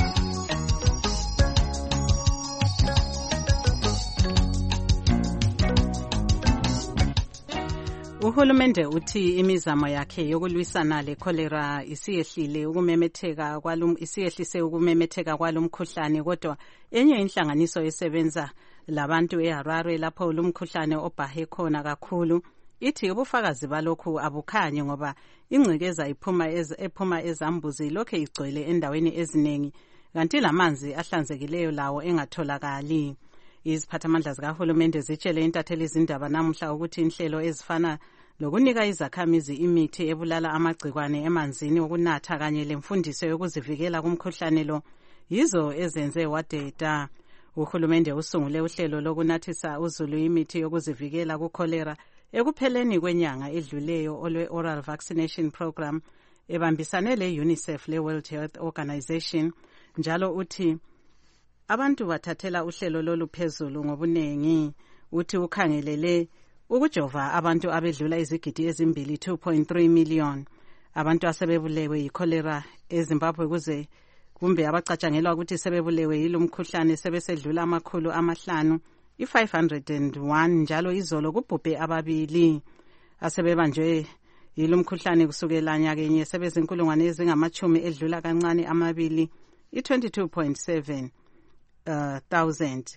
Uhulumende uthi imizamo yakhe yokulwisana le-cholera isiyehlile ukumemetheka kwalo isiyehlise ukumemetheka kwalomkhuhlane, kodwa enye inhlanganiso esebenza labantu eHarare lapho lumkhuhlane obhahe khona kakhulu ithi ubufakazi balokhu abukhanyi ngoba ingcekeza iphuma ez, ephuma ezambuzi lokho igcwele endaweni eziningi kanti lamanzi ahlanzekileyo lawo engatholakali. Iziphathamandla zikahulumende zitshele intatheli izindaba namuhla ukuthi inhlelo ezifana lokunika izakhamizi imithi ebulala amagcikwane emanzini okunatha kanye lemfundiso yokuzivikela kumkhuhlane lo yizo ezenze wadeda. Uhulumende usungule uhlelo lokunathisa uzulu imithi yokuzivikela kukholera ekupheleni kwenyanga edluleyo olwe-oral vaccination program ebambisane le-UNICEF le-World Health Organization. Njalo uthi abantu bathathela uhlelo lolu phezulu ngobunengi. Uthi ukhangelele ukujova abantu abedlula izigidi ezimbili two point three million abantu asebebulewe yikholera eZimbabwe kuze kumbe abacatshangelwa ukuthi sebebulewe yilomkhuhlane sebesedlula amakhulu amahlanu i-five hundred and one njalo izolo kubhubhe ababili asebebanjwe yilomkhuhlane kusukela nyakenye sebezinkulungwane ezingamachumi edlula kancane amabili i-twenty-two point seven uh, thousand.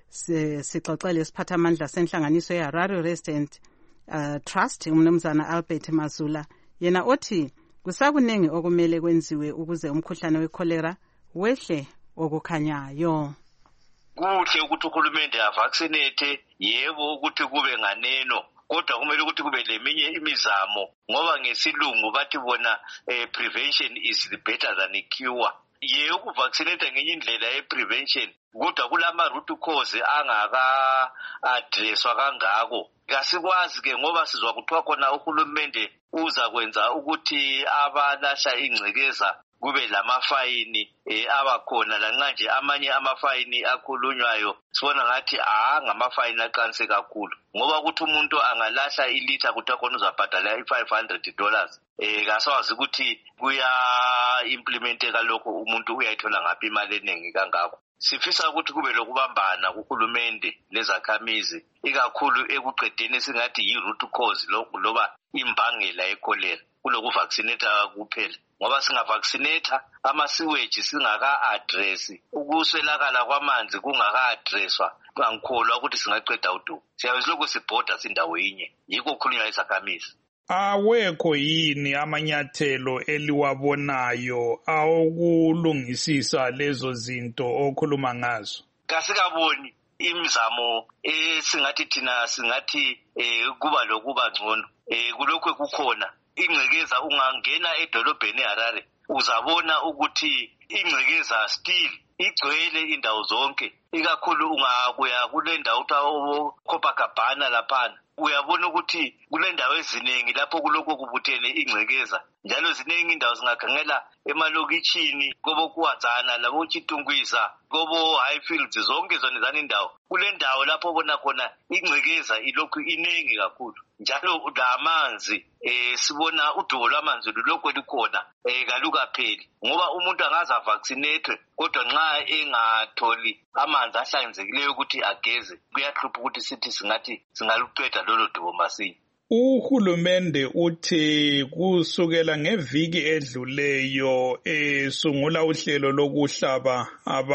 Sixoxele isiphathamandla senhlanganiso yeHarare Resident uh, Trust umnumzana Albert Mazula yena othi kusakunengi okumele kwenziwe ukuze umkhuhlane wekholera wehle okukhanyayo. Kuhle ukuthi uhulumende avaccinate, yebo ukuthi kube nganeno, kodwa kumele ukuthi kube leminye imizamo ngoba ngesilungu bathi bona eh, prevention is better than a cure. Yebo ukuvaccinate ngenye indlela ye-prevention kodwa kulama root cause angaka addresswa kangako. Kasikwazi ke ngoba sizwa kuthiwa khona uhulumende uza kwenza ukuthi abalasha ingcekeza kube lamafayini eh, abakhona lanxa nje amanye amafayini akhulunywayo sibona ngathi ah ngamafayini aqanse kakhulu ngoba ukuthi umuntu angalahla ilitha kuthiwa khona uzabhadala i-five hundred dollars. Eh kasawazi ukuthi kuya implementeka lokho umuntu uyayithola ngaphi imali eningi kangako. Sifisa ukuthi kube lokubambana kuhulumende lezakhamizi ikakhulu ekuqedeni singathi yi-root cause loba imbangela yekholera kulokuvaccinate kuphela ngoba singavaccinate ama-sewage singaka-address ukuswelakala kwamanzi kungaka-addresswa angikholwa ukuthi singaqeda udumo. Siyabe silokhu sibhoda sindawo yinye yikho kukhulunywa izakhamizi. Awekho yini amanyathelo eliwabonayo awokulungisisa lezo zinto okhuluma ngazo? Kasikaboni imizamo esingathi thina singathi eh kuba lokuba ngcono eh kulokho kukhona ingcekeza. Ungangena edolobheni eHarare uzabona ukuthi ingcekeza still igcwele indawo zonke, ikakhulu ungakuya kule ndawo uthawo Copacabana laphana uyabona ukuthi kule ndawo eziningi lapho kuloko kubuthene ingcekeza njalo ziningi indawo singakhangela emalokitshini kobo kuwadzana labo Chitungwiza kobo Highfields zonke zona zani indawo kule ndawo lapho bona khona ingcekeza ilokhu iningi kakhulu njalo lamanzi eh sibona udubo lwamanzi lokho likhona eh kalukapheli ngoba umuntu angaza vaccinate kodwa nxa engatholi amanzi ahlanzekileyo ukuthi ageze kuyahlupha ukuthi sithi singathi singaluqeda lolo dubo masinya. Uhulumende uthi kusukela ngeviki edluleyo esungula uhlelo lokuhlaba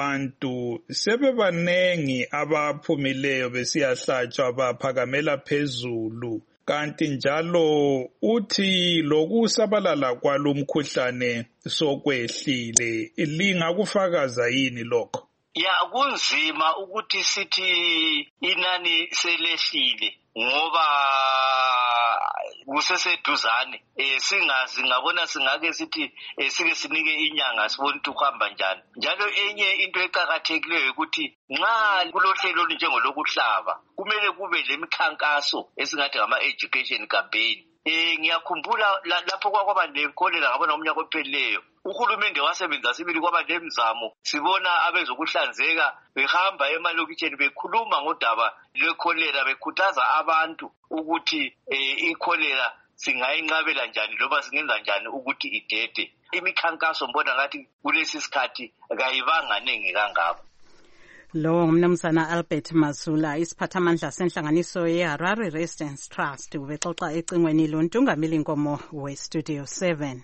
abantu sebebanengi abaphumileyo besiyahlatshwa baphakamela phezulu, kanti njalo uthi lokusabalala kwalomkhuhlane sokwehlile. Lingakufakaza yini lokho? Ya kunzima ukuthi sithi inani selehlile ngoba kuseseduzane eh singazi ngabona singake sithi eh, sike sinike inyanga sibone ukuthi kuhamba njani. Njalo enye into eqhakathekileyo ukuthi nxa kulohlelo njengolokuhlaba kumele kube lemikhankaso esingathi ngama education campaign. Eh ngiyakhumbula lapho kwakwaba nekholera ngabona umnyaka ophelileyo uhulumende wasebenza sibili kwaba lemzamo sibona abezokuhlanzeka behamba emalokitsheni bekhuluma ngodaba lwekholera bekhuthaza abantu ukuthi eh ikholera singayinqabela njani loba singenza njani ukuthi idede. Imikhankaso mbona ngathi kulesi sikhathi akayibanga nengi kangako. Lo ngumnumzana Albert Mazula isiphathamandla senhlanganiso yeHarare Residents Trust ubexoxa ecingweni lontungameli nkomo weStudio seven.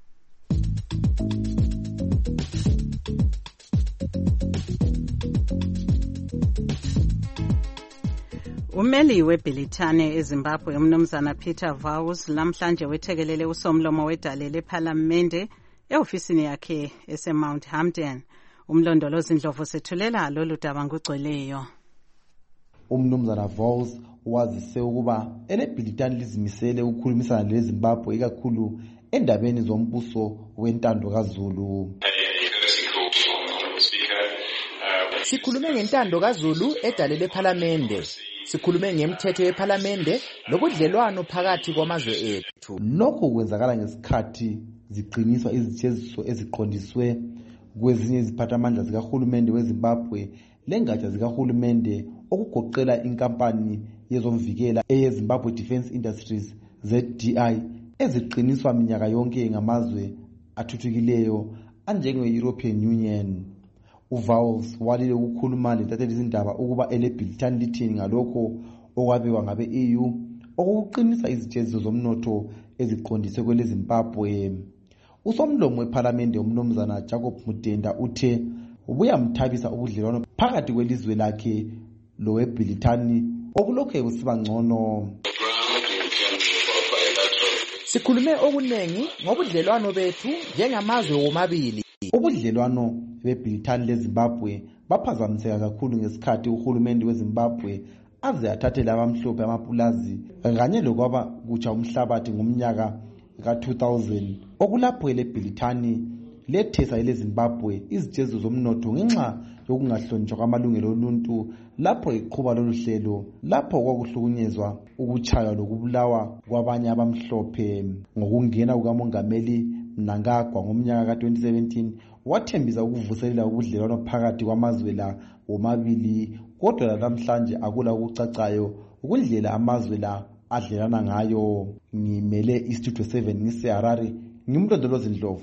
Umeli weBhilithane eZimbabwe umnumzana Peter Vowles lamhlanje wethekelele usomlomo wedale lePhalamende eofisini yakhe eseMount Hampton. Umlondolozi Ndlovu sethulela lolu daba ngugcweleyo. Umnumzana Vowles wazise ukuba eleBhilithane lizimisele ukukhulumisana leZimbabwe ikakhulu endabeni zombuso wentando kaZulu. Sikhulume ngentando kaZulu edale lePhalamende. Sikhulume ngemithetho yePhalamende lobudlelwano phakathi kwamazwe ethu. Lokho kwenzakala ngesikhathi ziqiniswa izijeziso eziqondiswe kwezinye iziphathamandla zikahulumende weZimbabwe lengatsha zikahulumende okugoqela inkampani yezomvikela eyeZimbabwe Defence Industries Z D I eziqiniswa minyaka yonke ngamazwe athuthukileyo anjenge-European Union. uVowles walile ukukhuluma lentatheli izindaba ukuba eleBhilithane lithini ngalokho okwabiwa ngabe-E U okuqinisa izijeziso zomnotho eziqondiswe kweleZimbabwe. Usomlomo wePhalamende umnumzana Jacob Mudenda uthe ubuyamthabisa ubudlelwano phakathi kwelizwe lakhe loweBhilithane okulokhe kusiba ngcono. Sikhulume okunengi ngobudlelwano bethu njengamazwe womabili. Ubudlelwano beBhilithane leZimbabwe baphazamiseka kakhulu ngesikhathi uhulumende weZimbabwe aze athathele abamhlophe amapulazi kanye lokwaba kutsha umhlabathi ngomnyaka ka two thousand okulapho eleBhilithane lethesa eleZimbabwe izijeziso zomnotho ngenxa yokungahlonitshwa kwamalungelo oluntu lapho iqhuba lolu hlelo lapho kwakuhlukunyezwa ukuchaywa lokubulawa kwabanye abamhlophe. Ngokungena kukamongameli Mnangagwa ngomnyaka ka twenty seventeen wathembisa ukuvuselela ubudlelwano phakathi kwamazwe la womabili kodwa namhlanje akula ukucacayo ukundlela amazwe la adlelana ngayo. Ngimele iStudio seven ngiseHarare ngimlondolozi Ndlovu.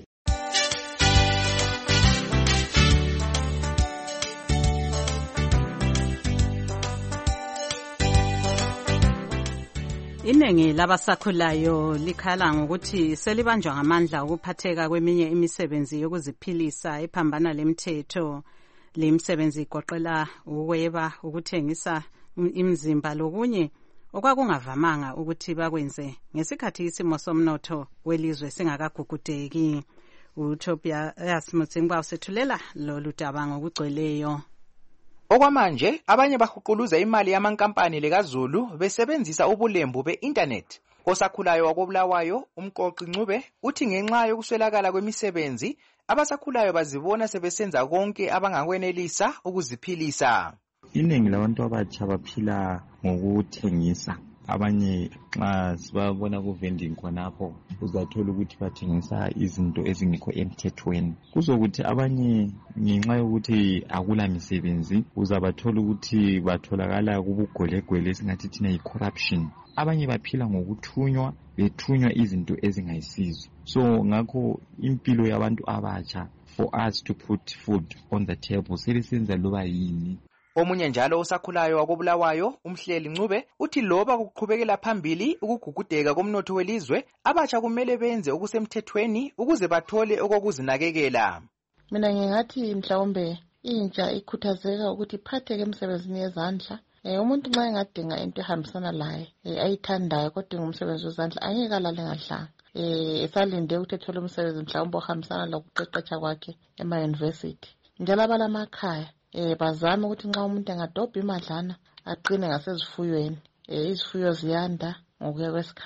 Iningi labasakhulayo likhala ngokuthi selibanjwa ngamandla ukuphatheka kweminye imisebenzi yokuziphilisa ephambana lemthetho. Le misebenzi igoqela ukweba, ukuthengisa imizimba lokunye okwakungavamanga ukuthi bakwenze ngesikhathi isimo somnotho welizwe singakagugudeki. uTobias Mutsingwa usethulela lolu daba ngokugcweleyo. Okwamanje abanye bahuquluza imali yamankampani lekaZulu besebenzisa ubulembu be-internet. Osakhulayo wakobulawayo umqoqi Ncube uthi ngenxa yokuswelakala kwemisebenzi abasakhulayo bazibona sebesenza konke abangakwenelisa ukuziphilisa. Iningi labantu abatsha baphila ngokuthengisa. Abanye nxa sibabona ku vending khonapho uzathola ukuthi bathengisa izinto ezingekho emthethweni. Kuzokuthi abanye ngenxa yokuthi akula misebenzi uzabathola ukuthi batholakala kubugolegwele esingathi thina yi-corruption. Abanye baphila ngokuthunywa bethunywa izinto ezingayisizo. So ngakho impilo yabantu abatsha for us to put food on the table selisenza loba yini. Omunye njalo osakhulayo wakobulawayo umhleli Ncube uthi loba kuqhubekela phambili ukugugudeka komnotho welizwe abatsha kumele benze okusemthethweni ukuze bathole okokuzinakekela. Mina ngingathi mhlawumbe intsha ikhuthazeka ukuthi iphatheke emsebenzini yezandla. Eh umuntu nxa engadinga into ehambisana laye ayithandayo kodwa ngumsebenzi wezandla angeke alale ngadlanga. Eh esalinde ukuthi ethole umsebenzi mhlawumbe ohambisana lokuqeqesha kwakhe ema university. Njalo abalamakhaya eh bazama ukuthi nxa umuntu engadobha imadlana aqine ngasezifuyweni. Eh izifuyo ziyanda ngokuya kwesikhathi.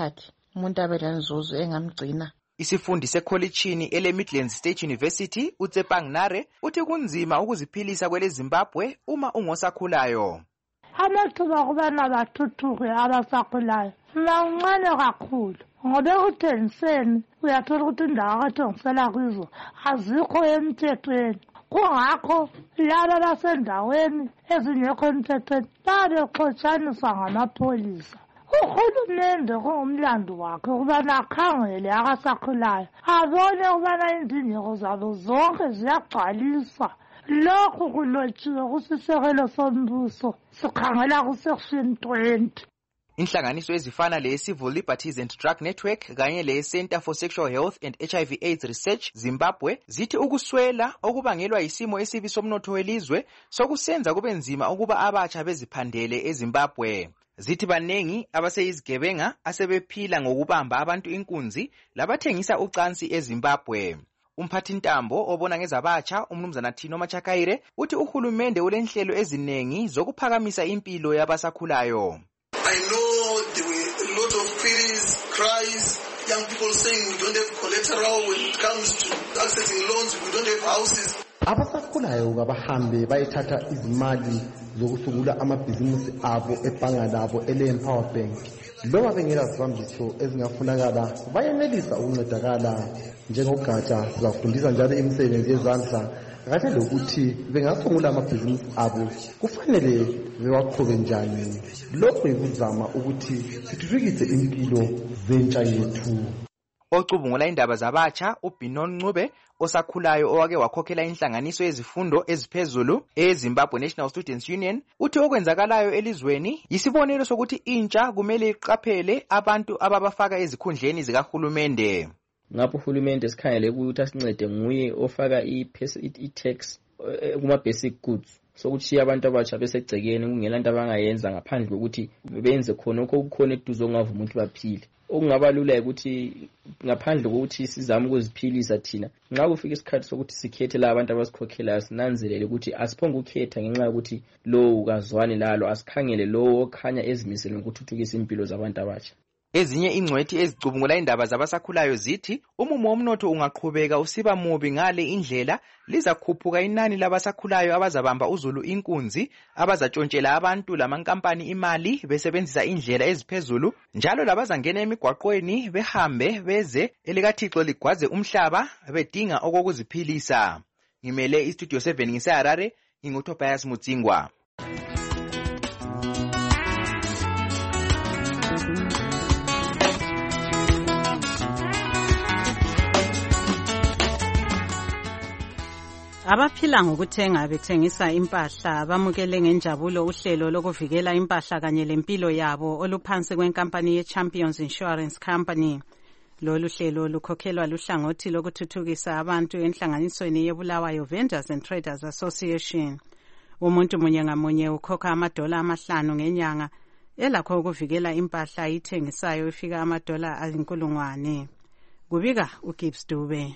umuntu abe lenzuzo engamgcina. Isifundi sekholitshini ele Midlands State University uTsepang Nare uthi kunzima ukuziphilisa kwele Zimbabwe uma ungosakhulayo. Amathuba kubana bathuthuke abasakhulayo mancane kakhulu ngoba ekuthengiseni uyathola ukuthi indawo akathengisela kuzo azikho emthethweni. Kungakho laba basendaweni ezingekho emthethweni babexotshaniswa ngamapholisa. Uhulumende kungumlando wakhe ukubana akhangele akasakhulayo abone ukubana izindleko zabo zonke ziyagcwaliswa. Lokhu kulotshiwe kusisekelo sombuso sikhangela kusection twenty. Inhlanganiso ezifana le Civil Liberties and Drug Network kanye le Center for Sexual Health and H I V AIDS Research Zimbabwe zithi ukuswela okubangelwa isimo esibi somnotho welizwe sokusenza kube nzima ukuba abatsha beziphandele eZimbabwe. Zithi banengi abaseyizigebenga asebephila ngokubamba abantu inkunzi labathengisa ucansi eZimbabwe. Umphathintambo obona ngezabatsha umnumzana Thino Machakaire uthi uhulumende ulenhlelo ezinengi zokuphakamisa impilo yabasakhulayo. I know there were a lot of queries, cries, young people saying we don't have collateral when it comes to accessing loans, we don't have houses. Abasakhulayo kabahambe bayithatha izimali zokusungula amabhizinisi abo ebhanga labo ele-Empower Bank. Loba bengela zibambiso ezingafunakala bayenelisa ukuncedakala. Njengogatsha sizafundisa njalo imisebenzi yezandla kanye lokuthi bengasungula amabhizinisi abo kufanele bewaqhube njani. Lokho yikuzama ukuthi sithuthukise impilo zentsha yethu. Ocubungula indaba zabatsha uBinon Ncube osakhulayo owake wakhokhela inhlanganiso yezifundo eziphezulu eZimbabwe National Students Union uthi okwenzakalayo elizweni yisibonelo sokuthi intsha kumele iqaphele abantu ababafaka ezikhundleni zikahulumende. Ngapho uhulumende sikhangele ukuthi asincede nguye ofaka i-tax kuma basic goods sokuthi abantu abatsha besegcekeni kungela into abangayenza ngaphandle kokuthi benze khona okukhona eduze ongavuma umuntu baphile. Okungabalula ukuthi ngaphandle kokuthi sizame ukuziphilisa thina nxa kufika isikhathi sokuthi sikhethe la abantu abasikhokhelayo sinanzelele ukuthi asiphonge ukhetha ngenxa yokuthi lo ukazwani lalo asikhangele lo okhanya ezimisele ukuthuthukisa impilo zabantu abatsha. Ezinye ingcwethi ezicubungula indaba zabasakhulayo zithi umumo womnotho ungaqhubeka usiba mubi ngale indlela lizakhuphuka inani labasakhulayo abazabamba uzulu inkunzi abazatshontshela abantu lamankampani imali besebenzisa indlela eziphezulu njalo labazangena emigwaqweni behambe beze elikaThixo ligwaze umhlaba bedinga okokuziphilisa. Ngimele iStudio seven ngiseHarare nginguTobias Mutsingwa. Abaphila ngokuthenga bethengisa impahla bamukele ngenjabulo uhlelo lokuvikela impahla kanye lempilo yabo oluphansi kwenkampani ye-Champions Insurance Company. Lolu hlelo lukhokhelwa luhlangothi lokuthuthukisa abantu enhlanganisweni yeBulawayo Vendors and Traders Association. Umuntu munye ngamunye ukhokha amadola amahlanu ngenyanga elakho ukuvikela impahla ayithengisayo ifika amadola azinkulungwane. Kubika uGibbs Dube.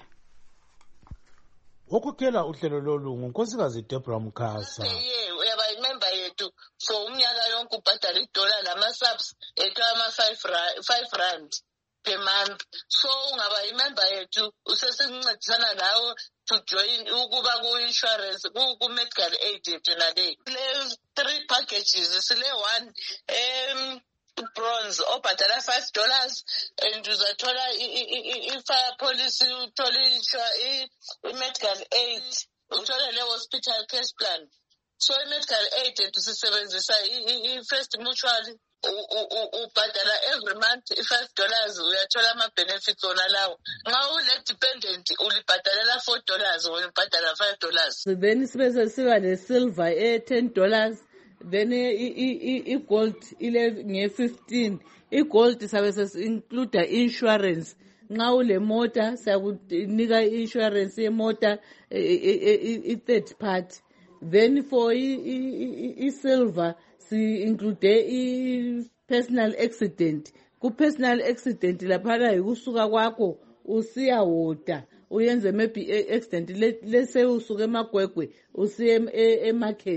Ukukela uhlelo lolu ngunkosikazi Deborah Mkhasa. Yeah, uyabayimember yethu so umnyaka yonke ubhadala idola lama subs ethu ama five rand per month. So ungabayimember yethu usesincedisana nawe to join ukuba ku insurance ku medical aid yethu nale. Le three packages sile one um bronze obhadala five dollars and uzathola i-fire policy uthola i-medical aid uthola le-hospital case plan. So i-medical aid ethu sisebenzisa i-first mutual ubhadala every month i-five dollars uyathola ama-benefits ona lawo. Nxa ule-dependent ulibhadalela four dollars wena ubhadala five dollars. Then sibe siba ne-silver e-ten dollars. Then i-gold ile nge-fifteen. I-gold sabe sesi-include insurance. Nxa ule mota siyakunika insurance yemota i-third party. Then for i-silver si-include i-personal accident. Ku-personal accident laphana yikusuka kwakho usiya woda uyenze maybe accident lese usuke emagwegwe usiye emarket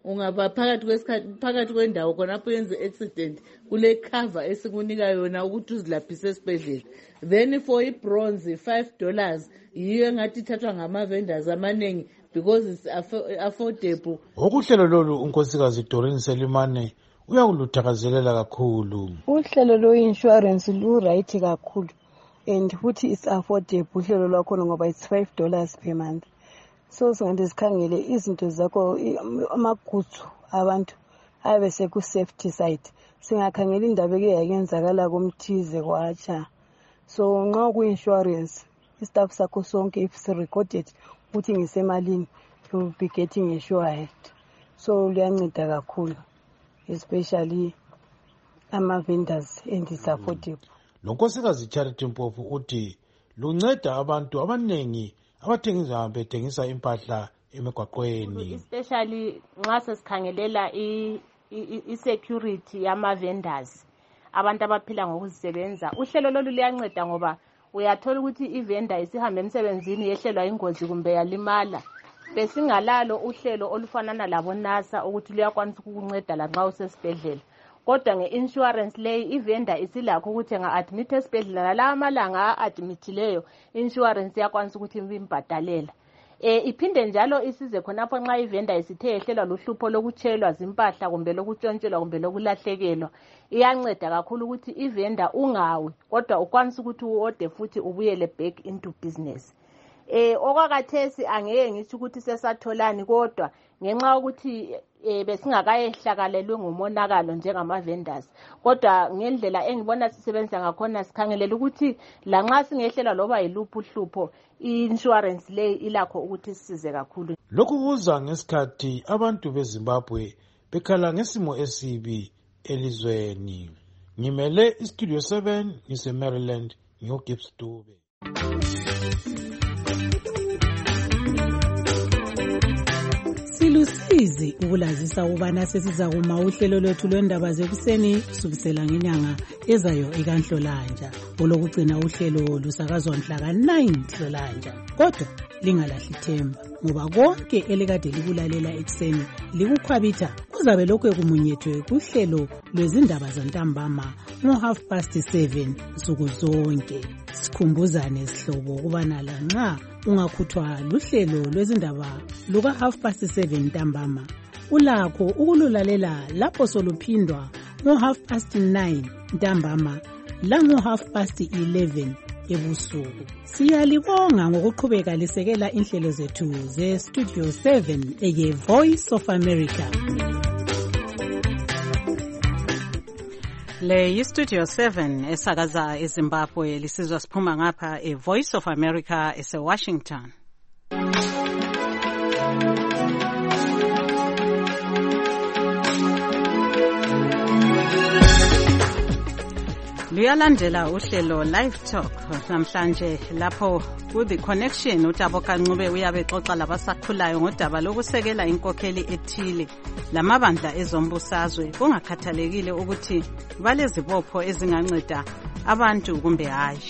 ungaba phakathi kwesikhathi phakathi kwendawo khonapho yenze accident kule cover esikunika yona ukuthi uzilaphise esibhedlela. Then for i-bronze five dollars yiyo engathi ithathwa ngama-vendors amaningi because it's affordable. Okuhlelo lolu unkosikazi Doreen Selimane uyakuluthakazelela kakhulu. Uhlelo lo-insurance lu-right kakhulu and futhi it's affordable uhlelo lwakhona ngoba it's five dollars per month. So singathi sikhangele izinto zakho amagutsu abantu abe seku-safety side. Singakhangela indaba eke yakenzakala kumthize kwatsha. So nxa ku-insurance istaff sakho sonke if si-recorded ukuthi ngisemalini you'll be getting insured. So luyanceda kakhulu especially ama-vendors and it's affordable. Lo nkosikazi Charity Mpofu uthi lunceda abantu abanengi abathengisa bethengisa impahla emigwaqweni, especially nxa sesikhangelela i-security yama-vendors, abantu abaphila ngokuzisebenza. Uhlelo lolu luyanceda ngoba uyathola ukuthi i-vendor isihambe emsebenzini yehlelwa ingozi kumbe yalimala. Besingalalo uhlelo olufanana labo NASA ukuthi luyakwanisa ukukunceda lanxa usesibhedlela. Kodwa nge-insurance leyi i-vendor isilakho ukuthi nga-admit esibhedlela la amalanga a-admithileyo insurance iyakwanisa ukuthi imbhadalela. E, iphinde njalo isize khonapho nxa i-vendor isithe yehlelwa luhlupho lokutshelwa zimpahla kumbe lokuntshontshelwa kumbe lokulahlekelwa. Iyanceda kakhulu ukuthi i-vendor ungawi kodwa ukwanisa ukuthi uode futhi ubuyele back into business. Eh okwakathesi angeke ngithi ukuthi sesatholani kodwa ngenxa ukuthi eh besingakayehlakalelwe ngumonakalo njengama vendors, kodwa ngendlela engibona sisebenza ngakhona sikhangelela ukuthi lanxa singehlelwa loba yiluphu uhlupho i-insurance le ilakho ukuthi sisize kakhulu. Lokhu kuza ngesikhathi abantu beZimbabwe bekhala ngesimo esibi elizweni. Ngimele istudio seven ngise Maryland, New Gibbs Dube. Silusizi ukulazisa ubana sesiza kuma uhlelo lwethu lwendaba zekuseni kusukisela ngenyanga ezayo ekanhlolanja. Olokugcina uhlelo lusakazwa mhla ka nine Nhlolanja. Kodwa lingalahli ithemba ngoba konke elikade likulalela ekuseni likukhwabitha kuzabe lokho kumunyethwe kuhlelo lwezindaba zantambama ngo half past seven nsuku zonke. Sikhumbuzane sihlobo ukubana lanxa ungakhuthwa luhlelo lwezindaba luka half past seven ntambama ulakho ukululalela lapho soluphindwa ngo half past nine ntambama la ngo half past eleven ebusuku. Siyalibonga ngokuqhubeka lisekela inhlelo zethu ze Studio seven eye Voice of America. Le yi-Studio seven esakaza eZimbabwe lisizwa siphuma ngapha e-Voice of America ese-Washington. Luyalandela uhlelo Live Talk namhlanje lapho ku-The Connection uTabo Kancube uyabe xoxa labasakhulayo ngodaba lokusekela inkokheli ethile lamabandla ezombusazwe kungakhathalekile ukuthi balezibopho ezinganceda abantu kumbe hayi.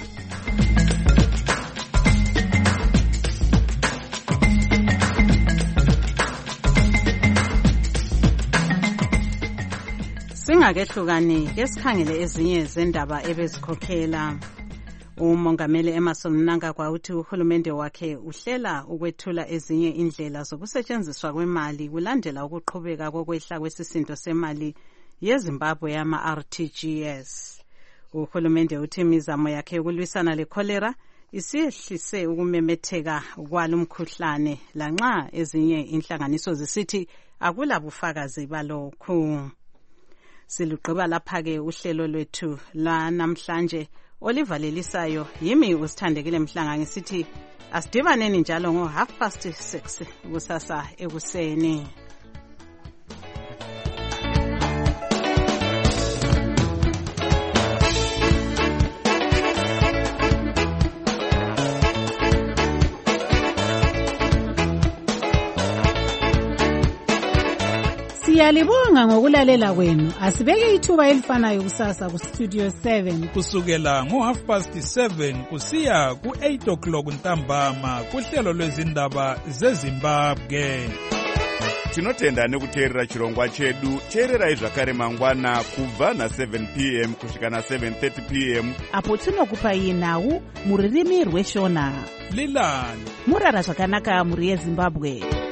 Singakehlukani ke sikhangele ezinye zendaba ebezikhokhela. Umongameli Emmerson Mnangagwa uthi uhulumende wakhe uhlela ukwethula ezinye indlela zokusetshenziswa kwemali kulandela ukuqhubeka kokwehla kwesisindo semali yeZimbabwe yama R T G S. Uhulumende uthi imizamo yakhe yokulwisana le-cholera isiyehlise ukumemetheka kwalumkhuhlane lanxa ezinye inhlanganiso zisithi akulabufakazi balokhu. Siluqhiba lapha-ke uhlelo lwethu la namhlanje olivalelisayo yimi usithandekile Mhlanga ngisithi asidibaneni njalo ngo half past six kusasa ekuseni. Siyalibonga ngokulalela kwenu. Asibeke ithuba elifanayo kusasa ku Studio seven kusukela ngo half past seven kusiya ku eight o'clock ntambama kuhlelo lwezindaba zeZimbabwe. tinotenda nekuteerera chirongwa chedu. Teererai zvakare mangwana kubva na-seven p m kusvika na-seven thirty p m apo tinokupai nhau mururimi rweshona. Lilani murara zvakanaka muri yeZimbabwe.